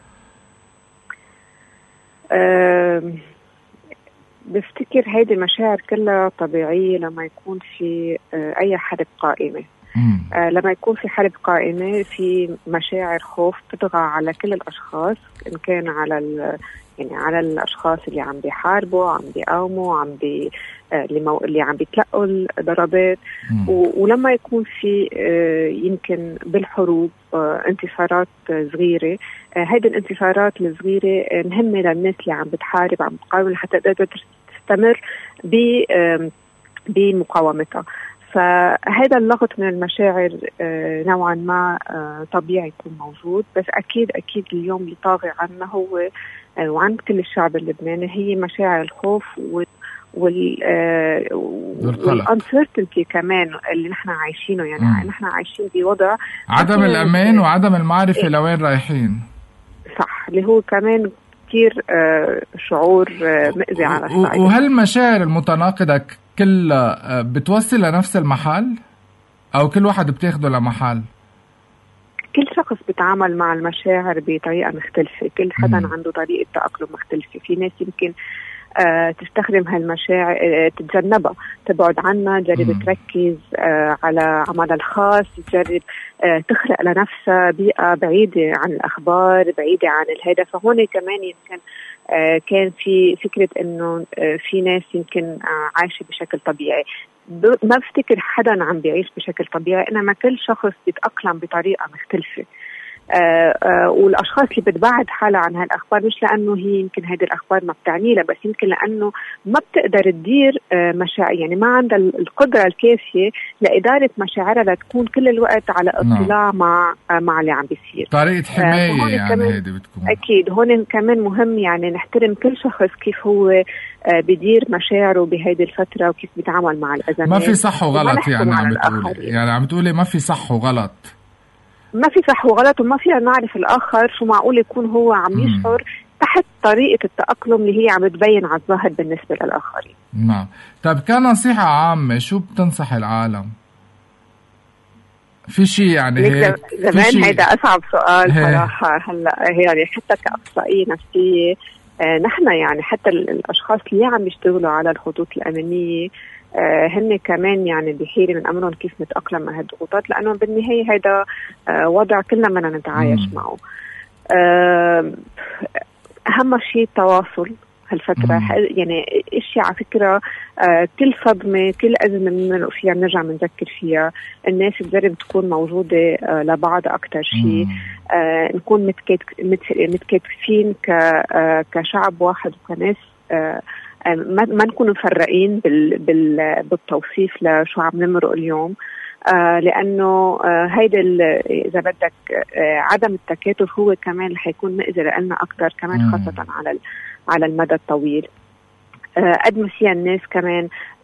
U: أه بفتكر هيدي المشاعر كلها طبيعية لما يكون في أه أي حرب قائمة. أه لما يكون في حرب قائمة في مشاعر خوف تطغى على كل الأشخاص، إن كان على يعني على الأشخاص اللي عم بيحاربوا، عم بيقاوموا، عم بي اللي, اللي عم بيتلقوا الضربات. ولما يكون في يمكن بالحروب انتصارات صغيرة، هيدي الانتصارات الصغيرة مهمة للناس اللي عم بتحارب عم بتقاوم لحتى تقدر تستمر بمقاومتها. فهذا اللغط من المشاعر نوعا ما طبيعي يكون موجود، بس أكيد أكيد اليوم اللي طاغي عنا هو وعند كل الشعب اللبناني هي مشاعر الخوف وال والانسرتينتي كمان اللي نحن عايشينه. يعني مم. نحن عايشين بوضع
C: عدم الأمان وعدم المعرفة إيه؟ لوين رايحين.
U: صح، اللي هو كمان كتير آه شعور آه مأذي على الصعيد.
C: وهل المشاعر المتناقضة كلها بتوصل لنفس المحل أو كل واحد بتاخده لمحل؟
U: كل شخص بيتعامل مع المشاعر بطريقة مختلفة، كل حدا مم. عنده طريقة تأقلم مختلفة. في ناس يمكن آه تستخدم هالمشاعر آه تتجنبها، تبعد عنها، تجرب مم. تركز آه على عملها الخاص، تجرب آه تخلق لنفسها بيئة بعيدة عن الأخبار، بعيدة عن الهدى. فهون كمان يمكن آه كان في فكرة إنه آه في ناس يمكن آه عايشة بشكل طبيعي. ما بفتكر حدا عم بيعيش بشكل طبيعي، إنما كل شخص بيتأقلم بطريقة مختلفة. آه آه والأشخاص اللي بتبعد حالها عن هالأخبار مش لأنه هي يمكن هذه الأخبار ما بتعني لها، بس يمكن لأنه ما بتقدر تدير آه مشاعر، يعني ما عندها القدرة الكافية لإدارة مشاعرها لتكون كل الوقت على اطلاع مع آه مع اللي عم بيصير.
C: طريقة حماية آه يعني هذه بتكون
U: أكيد. هون كمان مهم يعني نحترم كل شخص كيف هو آه بدير مشاعره بهذه الفترة وكيف بيتعامل مع الأزمات.
C: ما في صح وغلط، يعني عم بتقولي يعني عم تقولي ما في صح وغلط.
U: ما في صح وغلط، وما فينا نعرف الآخر شو معقول يكون هو عم يشعر تحت طريقة التأقلم اللي هي عم تبين على الظاهر بالنسبة للآخرين.
C: نعم. طيب كنصيحة عامة شو بتنصح العالم؟ في شيء يعني هيك
U: زمان هيدا أصعب سؤال صراحة. هلا يعني حتى كأخصائية نفسية آه نحن يعني حتى الأشخاص اللي عم يشتغلوا على الخطوط الأمنية آه هن كمان يعني بحيرة من أمرهم كيف نتأقلم مع هالضغوطات، لأنه بالنهاية هيدا آه وضع كلنا بدنا نتعايش مم. معه. آه أهم شيء التواصل هالفترة. مم. يعني إشي على فكرة آه كل صدمة كل أزمة من فيها بنرجع بنذكر فيها الناس تجرب تكون موجودة آه لبعض أكتر شيء. آه نكون متكاتفين آه كشعب واحد وكناس آه ما ما نكون مفرقين بال بال بالتوصيف لشو عم نمرق اليوم. آه لأنه آه هيدا إذا بدك آه عدم التكاتف هو كمان اللي حيكون مأذي لنا أكتر كمان، خاصة على على المدى الطويل. آه قد ما فيها الناس كمان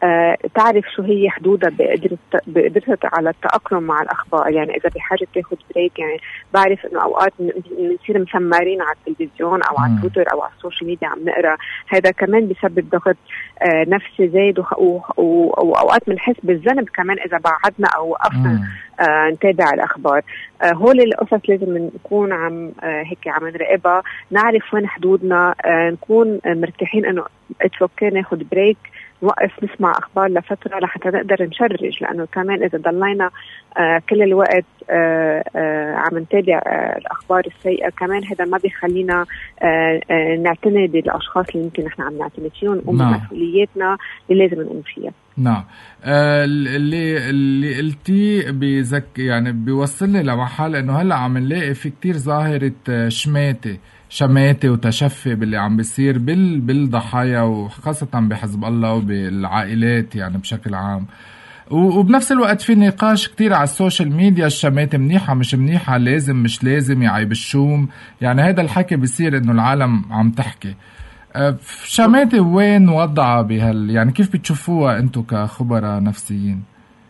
U: آه تعرف شو هي حدودها بقدرتها على التأقلم مع الأخبار. يعني إذا بحاجة تاخد بريك، يعني بعرف إنه أوقات بنصير مسمارين على التلفزيون أو على تويتر أو على السوشيال ميديا عم نقرأ، هذا كمان بيسبب ضغط آه نفسي زايد، وأوقات بنحس بالذنب كمان إذا بعدنا أو وقفنا آه نتابع الأخبار. آه هول القصص لازم نكون عم آه هيك عم نراقبها، نعرف وين حدودنا، آه نكون آه مرتاحين إنه اتس اوكي ناخد بريك، نوقف نسمع أخبار لفترة لحتى نقدر نشرج، لأنه كمان إذا ضلينا آه كل الوقت آه آه عم نتابع آه الأخبار السيئة، كمان هذا ما بيخلينا آه آه نعتني بالأشخاص اللي يمكن نحن عم نعتني فيهم، ونقوم
C: نعم.
U: بمسؤولياتنا اللي لازم نقوم فيها.
C: نعم. آه اللي اللي قلتي بذك يعني بيوصلني لمحل إنه هلا عم نلاقي في كتير ظاهرة شماتة شماتة وتشفي باللي عم بيصير بال بالضحايا، وخاصة بحزب الله وبالعائلات يعني بشكل عام. وبنفس الوقت في نقاش كتير على السوشيال ميديا، الشماتة منيحة مش منيحة، لازم مش لازم، يعيب الشوم، يعني هذا الحكي بيصير إنه العالم عم تحكي. شماتة وين وضعها بهال، يعني كيف بتشوفوها أنتو كخبراء نفسيين؟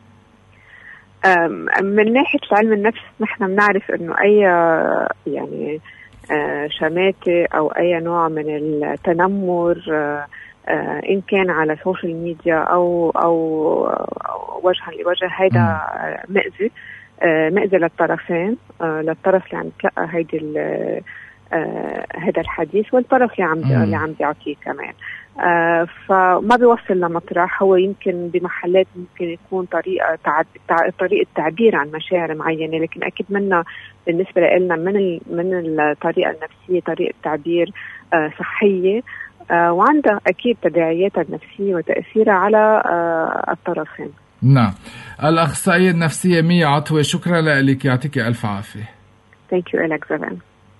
U: من ناحية علم النفس نحن بنعرف إنه أي يعني شماتة أو أي نوع من التنمر إن كان على السوشيال ميديا أو أو وجها لوجه، هيدا مأذي مأذي للطرفين، للطرف اللي عم يتلقى هيدي هذا الحديث والطرف اللي عم اللي عم بيعطيه كمان. آه فما بيوصل لمطرح، هو يمكن بمحلات ممكن يكون طريقة تعب... تع... طريقة تعبير عن مشاعر معينة، لكن أكيد منا بالنسبة لنا من ال... من الطريقة النفسية طريقة تعبير آه صحية، آه وعندها أكيد تداعياتها النفسية وتأثيرها على آه الطرفين.
C: نعم. الأخصائية النفسية مية عطوة، شكرا لك، يعطيك ألف عافية.
U: Thank you ألك زمان.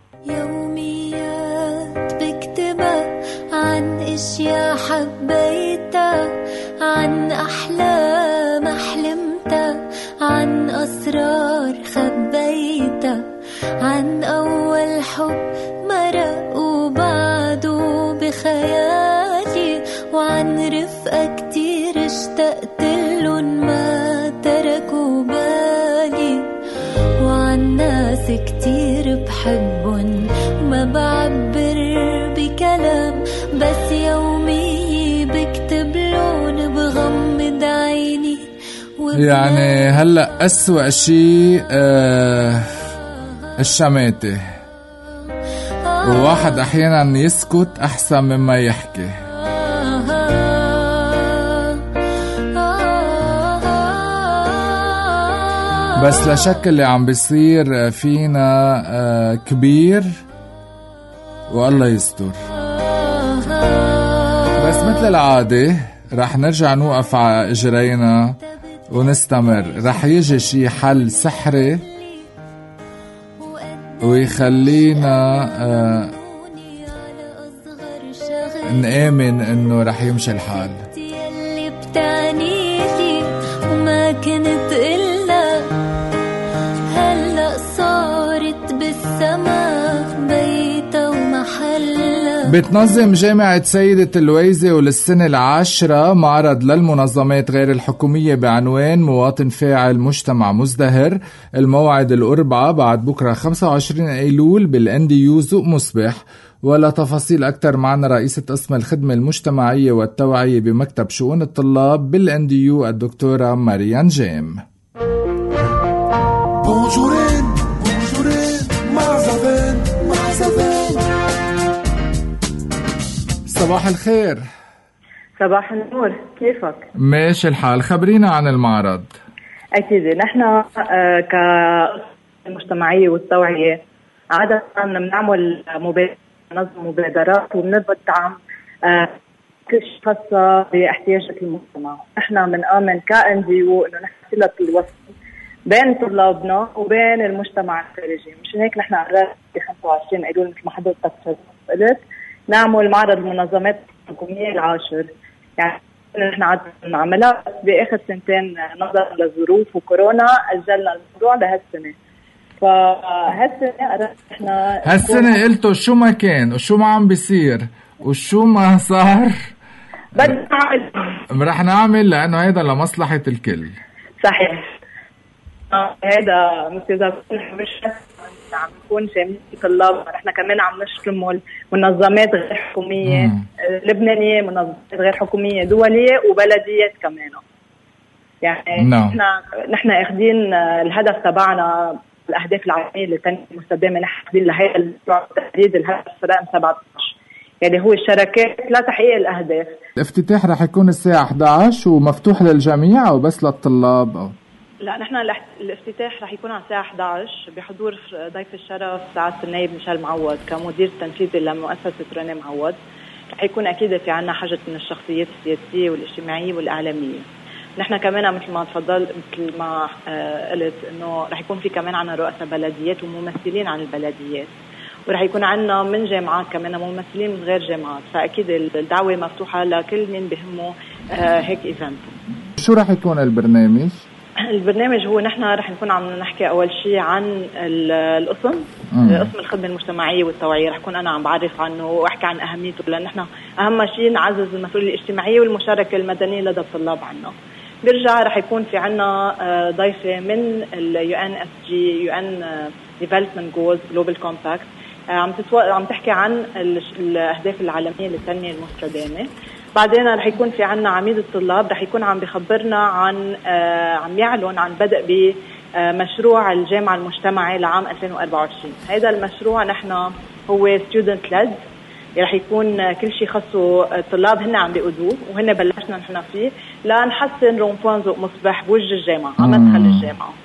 A: يوميات بكتبها عن اشياء حبيتها، عن احلام حلمتها، عن اسرار خبيتها، عن اول حب مرق وبعده بخيالي، وعن رفقة كتير اشتقت لهم ما تركوا بالي، وعن ناس كتير بحبهم ما بعبر بكلام، بس يومي بكتب لون بغمض عيني.
C: يعني هلأ أسوأ شيء آه الشماتة، وواحد أحيانا يسكت أحسن مما يحكي. بس لا شك اللي عم بيصير فينا آه كبير، والله يستر. بس مثل العادة رح نرجع نوقف على إجرينا ونستمر. رح يجي شي حل سحري ويخلينا آه نآمن إنه رح يمشي الحال.
A: يلي بتعنيلي وما كنت إلا هلأ صارت بالسما بيتا ومحلة.
C: بتنظم جامعة سيدة اللويزة وللسنة العاشرة معرض للمنظمات غير الحكومية بعنوان مواطن فاعل مجتمع مزدهر. الموعد الأربعاء بعد بكرة خمسة وعشرين أيلول بالأنديو زوق مصبح. ولا تفاصيل أكتر معنا رئيسة قسم الخدمة المجتمعية والتوعية بمكتب شؤون الطلاب بالأنديو الدكتورة ماريان جيم.
B: بونجورين بونجورين معزفين معزفين.
C: صباح الخير.
D: صباح النور، كيفك؟
C: ماشي الحال، خبرينا عن المعرض.
D: أكيد نحن كمجتمعية والتوعية عادة بنعمل نظم مبادرات وبندعم كل شيء خاصة باحتياجات المجتمع. نحن بنآمن كأنديو إنه نحن صلة الوصل بين طلابنا وبين المجتمع الخارجي. مش هيك نحن قررنا ب خمسة وعشرين أيلول مثل ما حضرتك قلت نعمل معرض المنظمات الحكومية العاشر. يعني نحن عادة نعملها بس بآخر سنتين نظرا للظروف وكورونا أجلنا الموضوع لهالسنة. فهالسنة قررنا احنا
C: هالسنة قلتوا شو ما كان وشو ما عم بيصير وشو ما صار
D: بدنا نعمل
C: رح نعمل لأنه هيدا لمصلحة الكل.
D: صحيح. آه هذا مستزاد مش عم نكون شاملين طلاب، نحن كمان عم نشتغل منظمات غير حكومية مم. لبنانية، منظمات غير حكومية دولية وبلديات كمان. يعني no. نحن نحن اخذين الهدف تبعنا الأهداف العالمية للتنمية المستدامة، نحن اخذين لهذا المشروع تحديد الهدف رقم سبعة عشر يعني هو الشراكات لتحقيق الأهداف.
C: الافتتاح رح يكون الساعة إحدى عشر ومفتوح للجميع أو بس للطلاب أو؟
D: لا نحن الافتتاح رح يكون على الساعة إحدى عشر بحضور ضيف الشرف سعادة النائب ميشيل معوض كمدير تنفيذي لمؤسسة رني معوض. رح يكون أكيد في عنا حاجة من الشخصيات السياسية والاجتماعية والإعلامية. نحن كمان مثل ما تفضل مثل ما آه قلت إنه رح يكون في كمان عنا رؤساء بلديات وممثلين عن البلديات، ورح يكون عنا من جامعات كمان ممثلين من غير جامعات، فأكيد الدعوة مفتوحة لكل من بهمه آه هيك إيفنت.
C: شو رح يكون البرنامج؟
D: البرنامج هو نحن رح نكون عم نحكي أول شيء عن القسم قسم الخدمة المجتمعية والتوعية. رح كون أنا عم بعرف عنه وأحكي عن أهميته، لأن نحن أهم شيء نعزز المسؤولية الاجتماعية والمشاركة المدنية لدى الطلاب عنه. بيرجع رح يكون في عنا ضيفة من ال يو إن إس جي يو إن Development Goals Global Compact عم تتو... عم تحكي عن الأهداف العالمية للتنمية المستدامة. بعدين رح يكون في عنا عميد الطلاب رح يكون عم بخبرنا عن آه عم يعلن عن بدء بمشروع الجامعة المجتمعي لعام ألفين وأربعة وعشرين. هذا المشروع نحن هو student led، رح يكون كل شيء خاصه الطلاب هن عم بيقودوه وهن بلشنا نحن فيه لنحسن رومبوان ذوق مصباح بوجه الجامعة على مدخل الجامعة.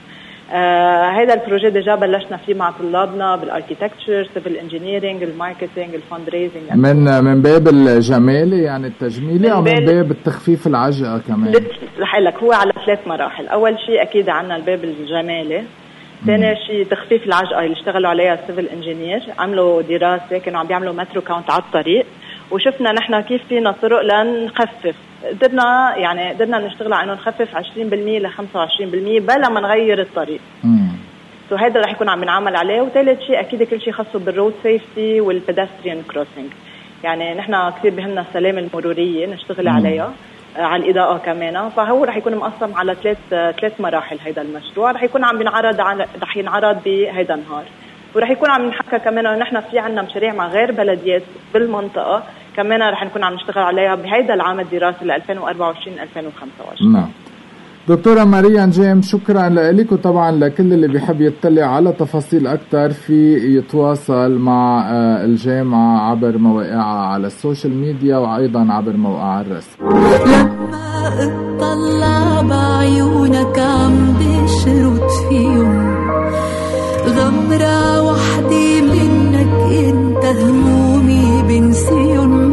D: آه هذا البروجي ديجا بلشنا فيه مع طلابنا بالاركيتكتشر، سيفل انجينيرينج، الماركتينج، الفند ريزنج.
C: من من باب الجمالي يعني التجميلي او من باب التخفيف العجقه كمان؟
D: رح اقول لك هو على ثلاث مراحل. اول شيء اكيد عندنا الباب الجمالي، ثاني شيء تخفيف العجقه اللي اشتغلوا عليها السيفل انجينير، عملوا دراسه كانوا عم بيعملوا مترو كاونت على الطريق وشفنا نحن كيف فينا طرق لنخفف. قدرنا يعني قدرنا نشتغل على انه نخفف عشرين بالمية ل خمسة وعشرين بالمية بلا ما نغير الطريق. امم سو هذا رح يكون عم بنعمل عليه. وثالث شيء اكيد كل شيء خاصه بالرود سيفتي والبيدستريان كروسنج. يعني نحن كثير بهمنا السلامه المروريه نشتغل عليها، على الإضاءة كمان. فهو رح يكون مقسم على ثلاث ثلاث مراحل. هيدا المشروع رح يكون عم بنعرض على رح ينعرض بهيدا النهار، ورح يكون عم نحكى كمان انه نحن في عنا مشاريع مع غير بلديات بالمنطقة كمان رح نكون عم نشتغل عليها بهيدا العام الدراسي ل ألفين وأربعة وعشرين ألفين وخمسة وعشرين.
C: نعم. دكتورة ماريا نجيم شكرا لك، وطبعا لكل اللي بيحب يطلع على تفاصيل أكتر في يتواصل مع الجامعة عبر مواقعها على السوشيال ميديا وأيضا عبر موقعها الرسمي.
A: لما اطلع بعيونك عم بشرد فيهم غمرة وحدي منك انت همومي بنسيهم.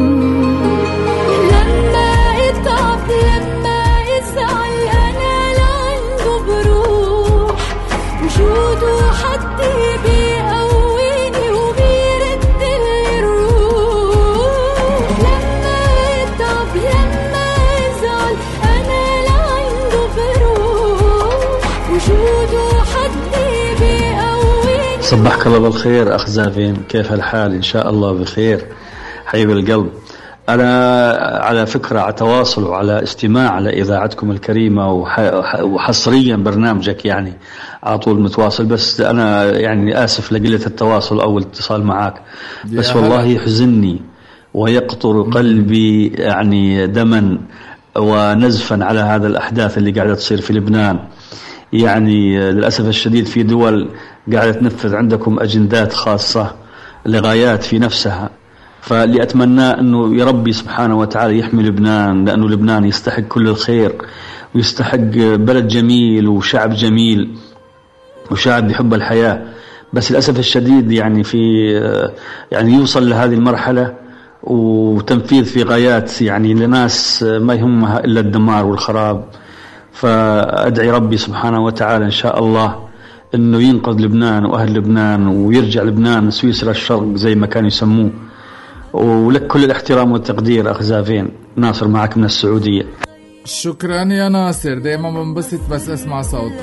A: لما اتعب لما ازعل انا لعنده بروح وجوده حدي بيقويني وبيرد لي الروح. لما اتعب لما ازعل انا لعنده بروح وجوده حدي بيقويني.
F: صبحك الله بالخير أخ زافين، كيف الحال؟ إن شاء الله بخير حبيب القلب. أنا على فكرة على تواصل وعلى استماع لإذاعتكم الكريمة وحصريا برنامجك يعني على طول متواصل، بس أنا يعني آسف لقلة التواصل أو الاتصال معك، بس والله يحزنني ويقطر قلبي يعني دما ونزفا على هذا الأحداث اللي قاعدة تصير في لبنان. يعني للأسف الشديد في دول قاعدة تنفذ عندكم أجندات خاصة لغايات في نفسها، فاللي أتمناه أنه يا ربي سبحانه وتعالى يحمي لبنان، لأنه لبنان يستحق كل الخير ويستحق بلد جميل وشعب جميل وشعب يحب الحياة. بس للأسف الشديد يعني في يعني يوصل لهذه المرحلة وتنفيذ في غايات يعني لناس ما يهمها إلا الدمار والخراب. فأدعي ربي سبحانه وتعالى إن شاء الله أنه ينقذ لبنان وأهل لبنان ويرجع لبنان سويسرا الشرق زي ما كانوا يسموه. ولك كل الاحترام والتقدير أخ زافين. ناصر معك من السعودية.
C: شكرا يا ناصر، دايما بنبسط بس اسمع صوتك.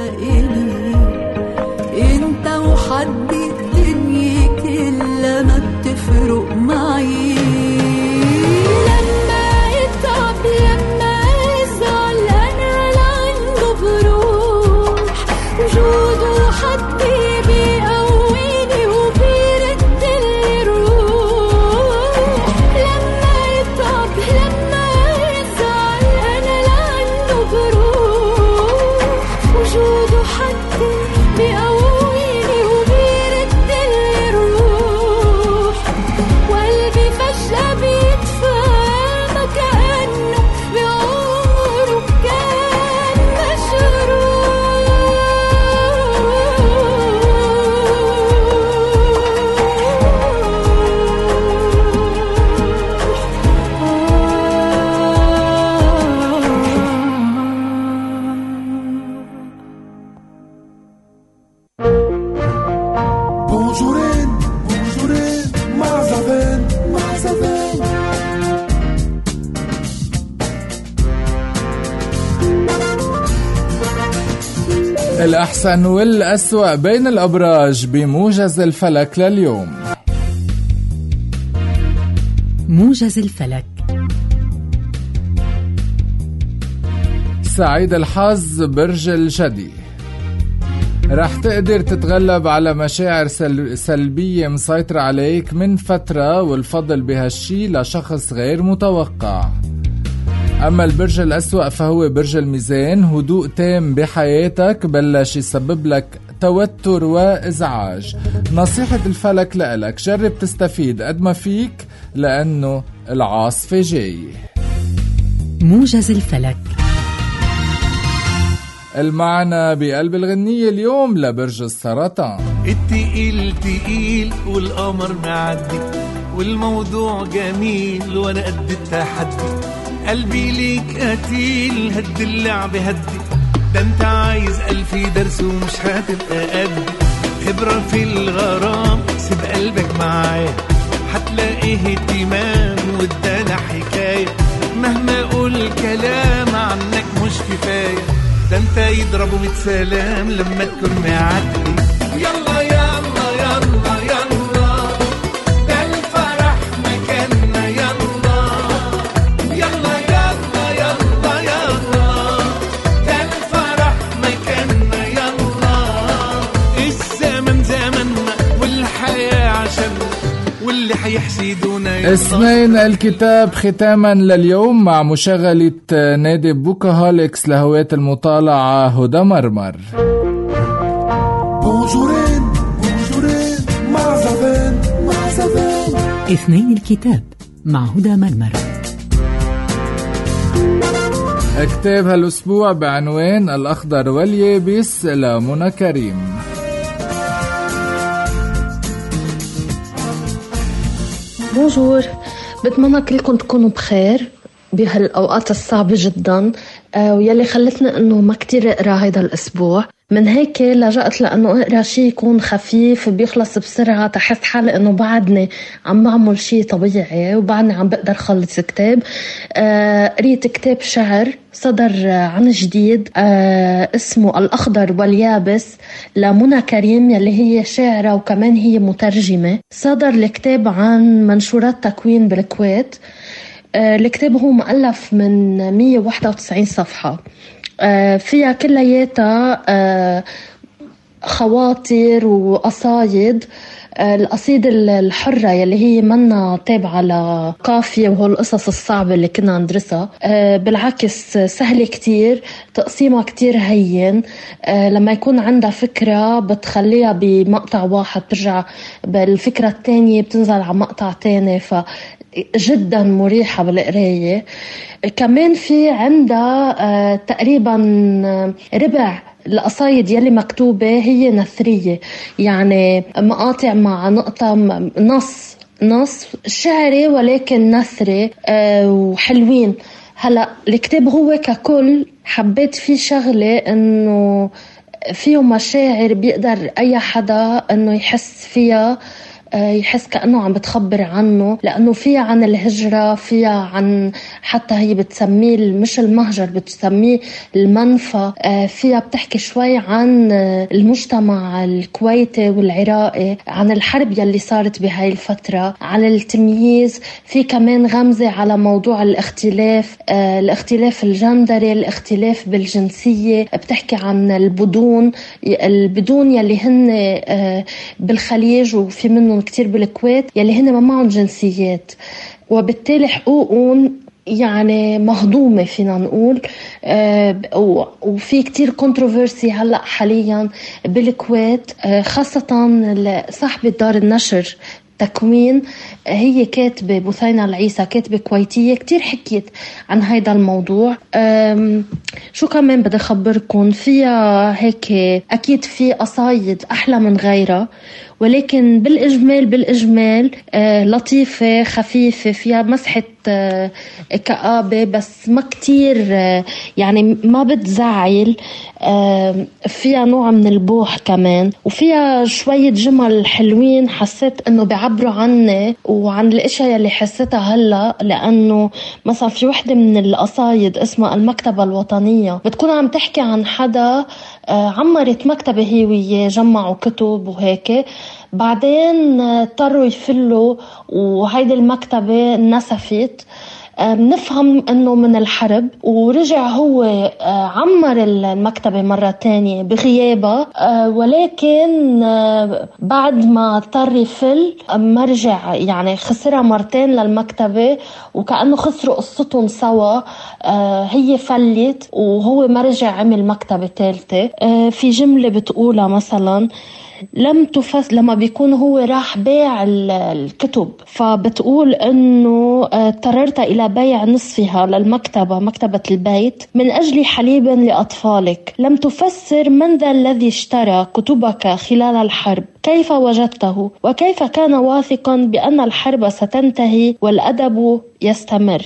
A: انت وحد الدنيا كلها ما بتفرق معي. لما حدي بيقويني وبيردلي الروح، وقلبي فجأة بيتفهم كأنه بعمره كان
E: بونجورين بونجورين مع زفان مع زفان.
C: الأحسن والأسوأ بين الأبراج بموجز الفلك لليوم.
L: موجز الفلك.
C: سعيد الحظ برج الجدي، رح تقدر تتغلب على مشاعر سل... سلبية مسيطرة عليك من فترة، والفضل بهالشي لشخص غير متوقع. أما البرج الأسوأ فهو برج الميزان، هدوء تام بحياتك بلش يسبب لك توتر وإزعاج. نصيحة الفلك لألك جرب تستفيد قد ما فيك لأنه العاصفة جاي.
L: موجز الفلك.
C: المعنى بقلب الغنية اليوم لبرج السرطان.
K: التقيل تقيل والقمر معدي، والموضوع جميل وانا قد التحدي. قلبي ليك قتيل، هد اللعب هدي، ده انت عايز ألف درس ومش هتبقى قد. خبرة في الغرام سيب قلبك معايا، هتلاقيه اهتمام وادانا حكاية. مهما اقول كلام عنك مش كفاية، ده انت يضربوا ميت سلام لما تكون معدي. يلا يلا يلا يلا، ده الفرح مكاننا. يلا يلا يلا يلا يلا، ده الفرح مكاننا. يلا الزمن زمننا والحياة عشاننا، واللي حيحسدونا
C: اثنين الكتاب ختاما لليوم مع مشغلة نادي بوكاهوليكس لهواة المطالعة هدى مرمر.
E: بونجورين بونجورين مع زفان مع زفان.
L: اثنين الكتاب مع هدى مرمر.
C: كتاب هالأسبوع بعنوان الأخضر واليابس لمنى كريم.
G: بونجور، بتمنى كلكم تكونوا بخير بهالأوقات الصعبة جدا، ويلي خلتنا أنه ما كتير أقرأ هيدا الأسبوع. من هيك لجأت لأنه أقرأ شيء يكون خفيف بيخلص بسرعة، تحس حالي أنه بعدني عم بعمل شيء طبيعي وبعدني عم بقدر خلص كتاب. قريت كتاب شعر صدر عن جديد اسمه الأخضر واليابس لمنى كريم، يلي هي شاعرة وكمان هي مترجمة. صدر الكتاب عن منشورات تكوين بالكويت. الكتاب هو مؤلف من مية وواحد وتسعين صفحة، فيها كلياتها خواطر وقصايد. القصيدة الحرة يلي هي منا تابعة لقافية وهو القصص الصعبة اللي كنا ندرسها، بالعكس سهلة كتير، تقسيمها كتير هين. لما يكون عندها فكرة بتخليها بمقطع واحد، ترجع بالفكرة التانية بتنزل على مقطع تاني، ف جدا مريحة بالقراية. كمان في عندها آه تقريبا ربع القصايد يلي مكتوبة هي نثرية، يعني مقاطع مع نقطة نص نص شعري ولكن نثري آه وحلوين. هلأ الكتاب هو ككل حبيت فيه شغلة انه فيه مشاعر بيقدر اي حدا انه يحس فيها، يحس كأنه عم بتخبر عنه، لأنه فيها عن الهجرة، فيها عن حتى هي بتسميه مش المهجر بتسميه المنفى، فيها بتحكي شوي عن المجتمع الكويتي والعراقي، عن الحرب يلي صارت بهاي الفترة، عن التمييز. في كمان غمزة على موضوع الاختلاف، الاختلاف الجندري، الاختلاف بالجنسية. بتحكي عن البدون البدون يلي هن بالخليج وفي منهم كتير بالكويت يلي هن ما معهم جنسيات، وبالتالي حقوقهم يعني مهضومة فينا نقول. آه وفي كتير كونتروفيرسي هلأ حاليا بالكويت، آه خاصة صاحبة دار النشر تكوين، هي كاتبة بثينة العيسى، كاتبة كويتية، كتير حكيت عن هيدا الموضوع. شو كمان بدي خبركم فيها هيك؟ أكيد في قصايد أحلى من غيرها، ولكن بالإجمال بالإجمال آه لطيفة خفيفة، فيها مسحة آه كآبة بس ما كتير آه يعني ما بتزعل، آه فيها نوع من البوح كمان، وفيها شوية جمل حلوين حسيت انه بيعبروا عني وعن الاشياء اللي حسيتها هلا. لانه مثلا في وحدة من القصايد اسمها المكتبة الوطنية، بتكون عم تحكي عن حدا آه عمرت مكتبة هي وياه، جمعوا كتب وهيك، بعدين اضطروا يفلوا وهيدي المكتبة نسفت. بنفهم انه من الحرب، ورجع هو عمر المكتبة مرة تانية بغيابه، ولكن بعد ما اضطر يفل ما رجع، يعني خسرها مرتين للمكتبة وكأنه خسروا قصتهم سوا. هي فلت وهو ما رجع عمل مكتبة ثالثة. في جملة بتقولها مثلا لم تفس لما بيكون هو راح بيع الكتب، فبتقول انه اضطررت الى بيع نصفها للمكتبة، مكتبة البيت، من اجل حليب لاطفالك. لم تفسر من ذا الذي اشترى كتبك خلال الحرب، كيف وجدته، وكيف كان واثقا بان الحرب ستنتهي والادب يستمر.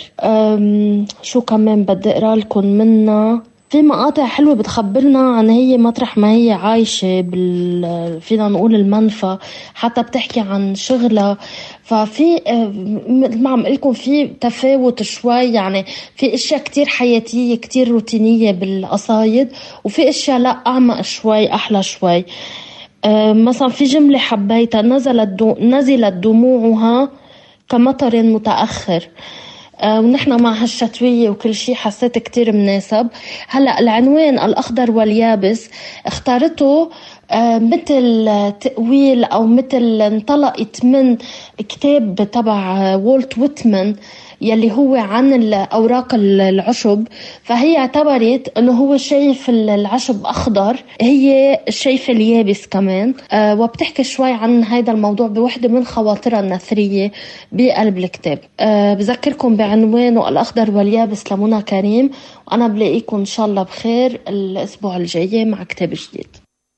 G: شو كمان بدي اقرا لكم منها؟ في مقاطع حلوة بتخبرنا عن هي مطرح ما هي عايشة بال فينا نقول المنفى، حتى بتحكي عن شغلها. ففي مثل ما عم قلكم في تفاوت شوي، يعني في اشياء كتير حياتية كتير روتينية بالقصايد، وفي اشياء لا اعمق شوي احلى شوي. مثلا في جملة حبيتها، نزلت دو... نزلت دموعها كمطر متأخر. آه ونحن مع هالشتوية وكل شيء حسيت كتير مناسب. هلأ العنوان الأخضر واليابس اختارته آه مثل تأويل أو مثل انطلقت من كتاب تبع والت ويتمان يلي هو عن الأوراق العشب، فهي اعتبرت أنه هو شايف العشب أخضر، هي شايف اليابس كمان. أه وبتحكي شوي عن هذا الموضوع بوحدة من خواطرها النثرية بقلب الكتاب. أه بذكركم بعنوانه الأخضر واليابس لمنى كريم، وأنا بلاقيكم إن شاء الله بخير الأسبوع الجاي مع كتاب جديد.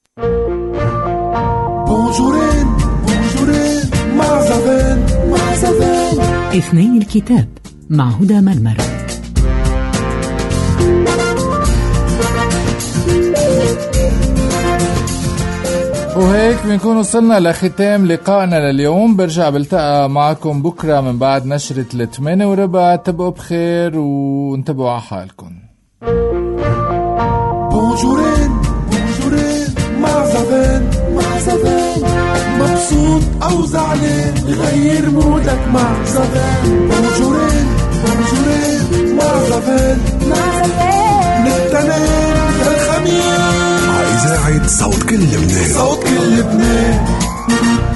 E: بونجورين بونجورين مع زفان مع زفان
L: اثنين الكتاب مع هدى مرمر.
C: وهيك بنكون وصلنا لختام لقائنا لليوم. برجع بلتقى معكم بكرة من بعد نشرة الثمانية وربع. تبقوا بخير وانتبهوا على حالكم.
E: بونجورين بونجورين مع زفان مع زفان، مبسوط أو زعلان غير مودك مع زفان. بونجورين بونجورين مع زفان مع زفان، نتنين للخميس.
B: إذاعة صوت كل لبنان،
E: صوت كل لبنان.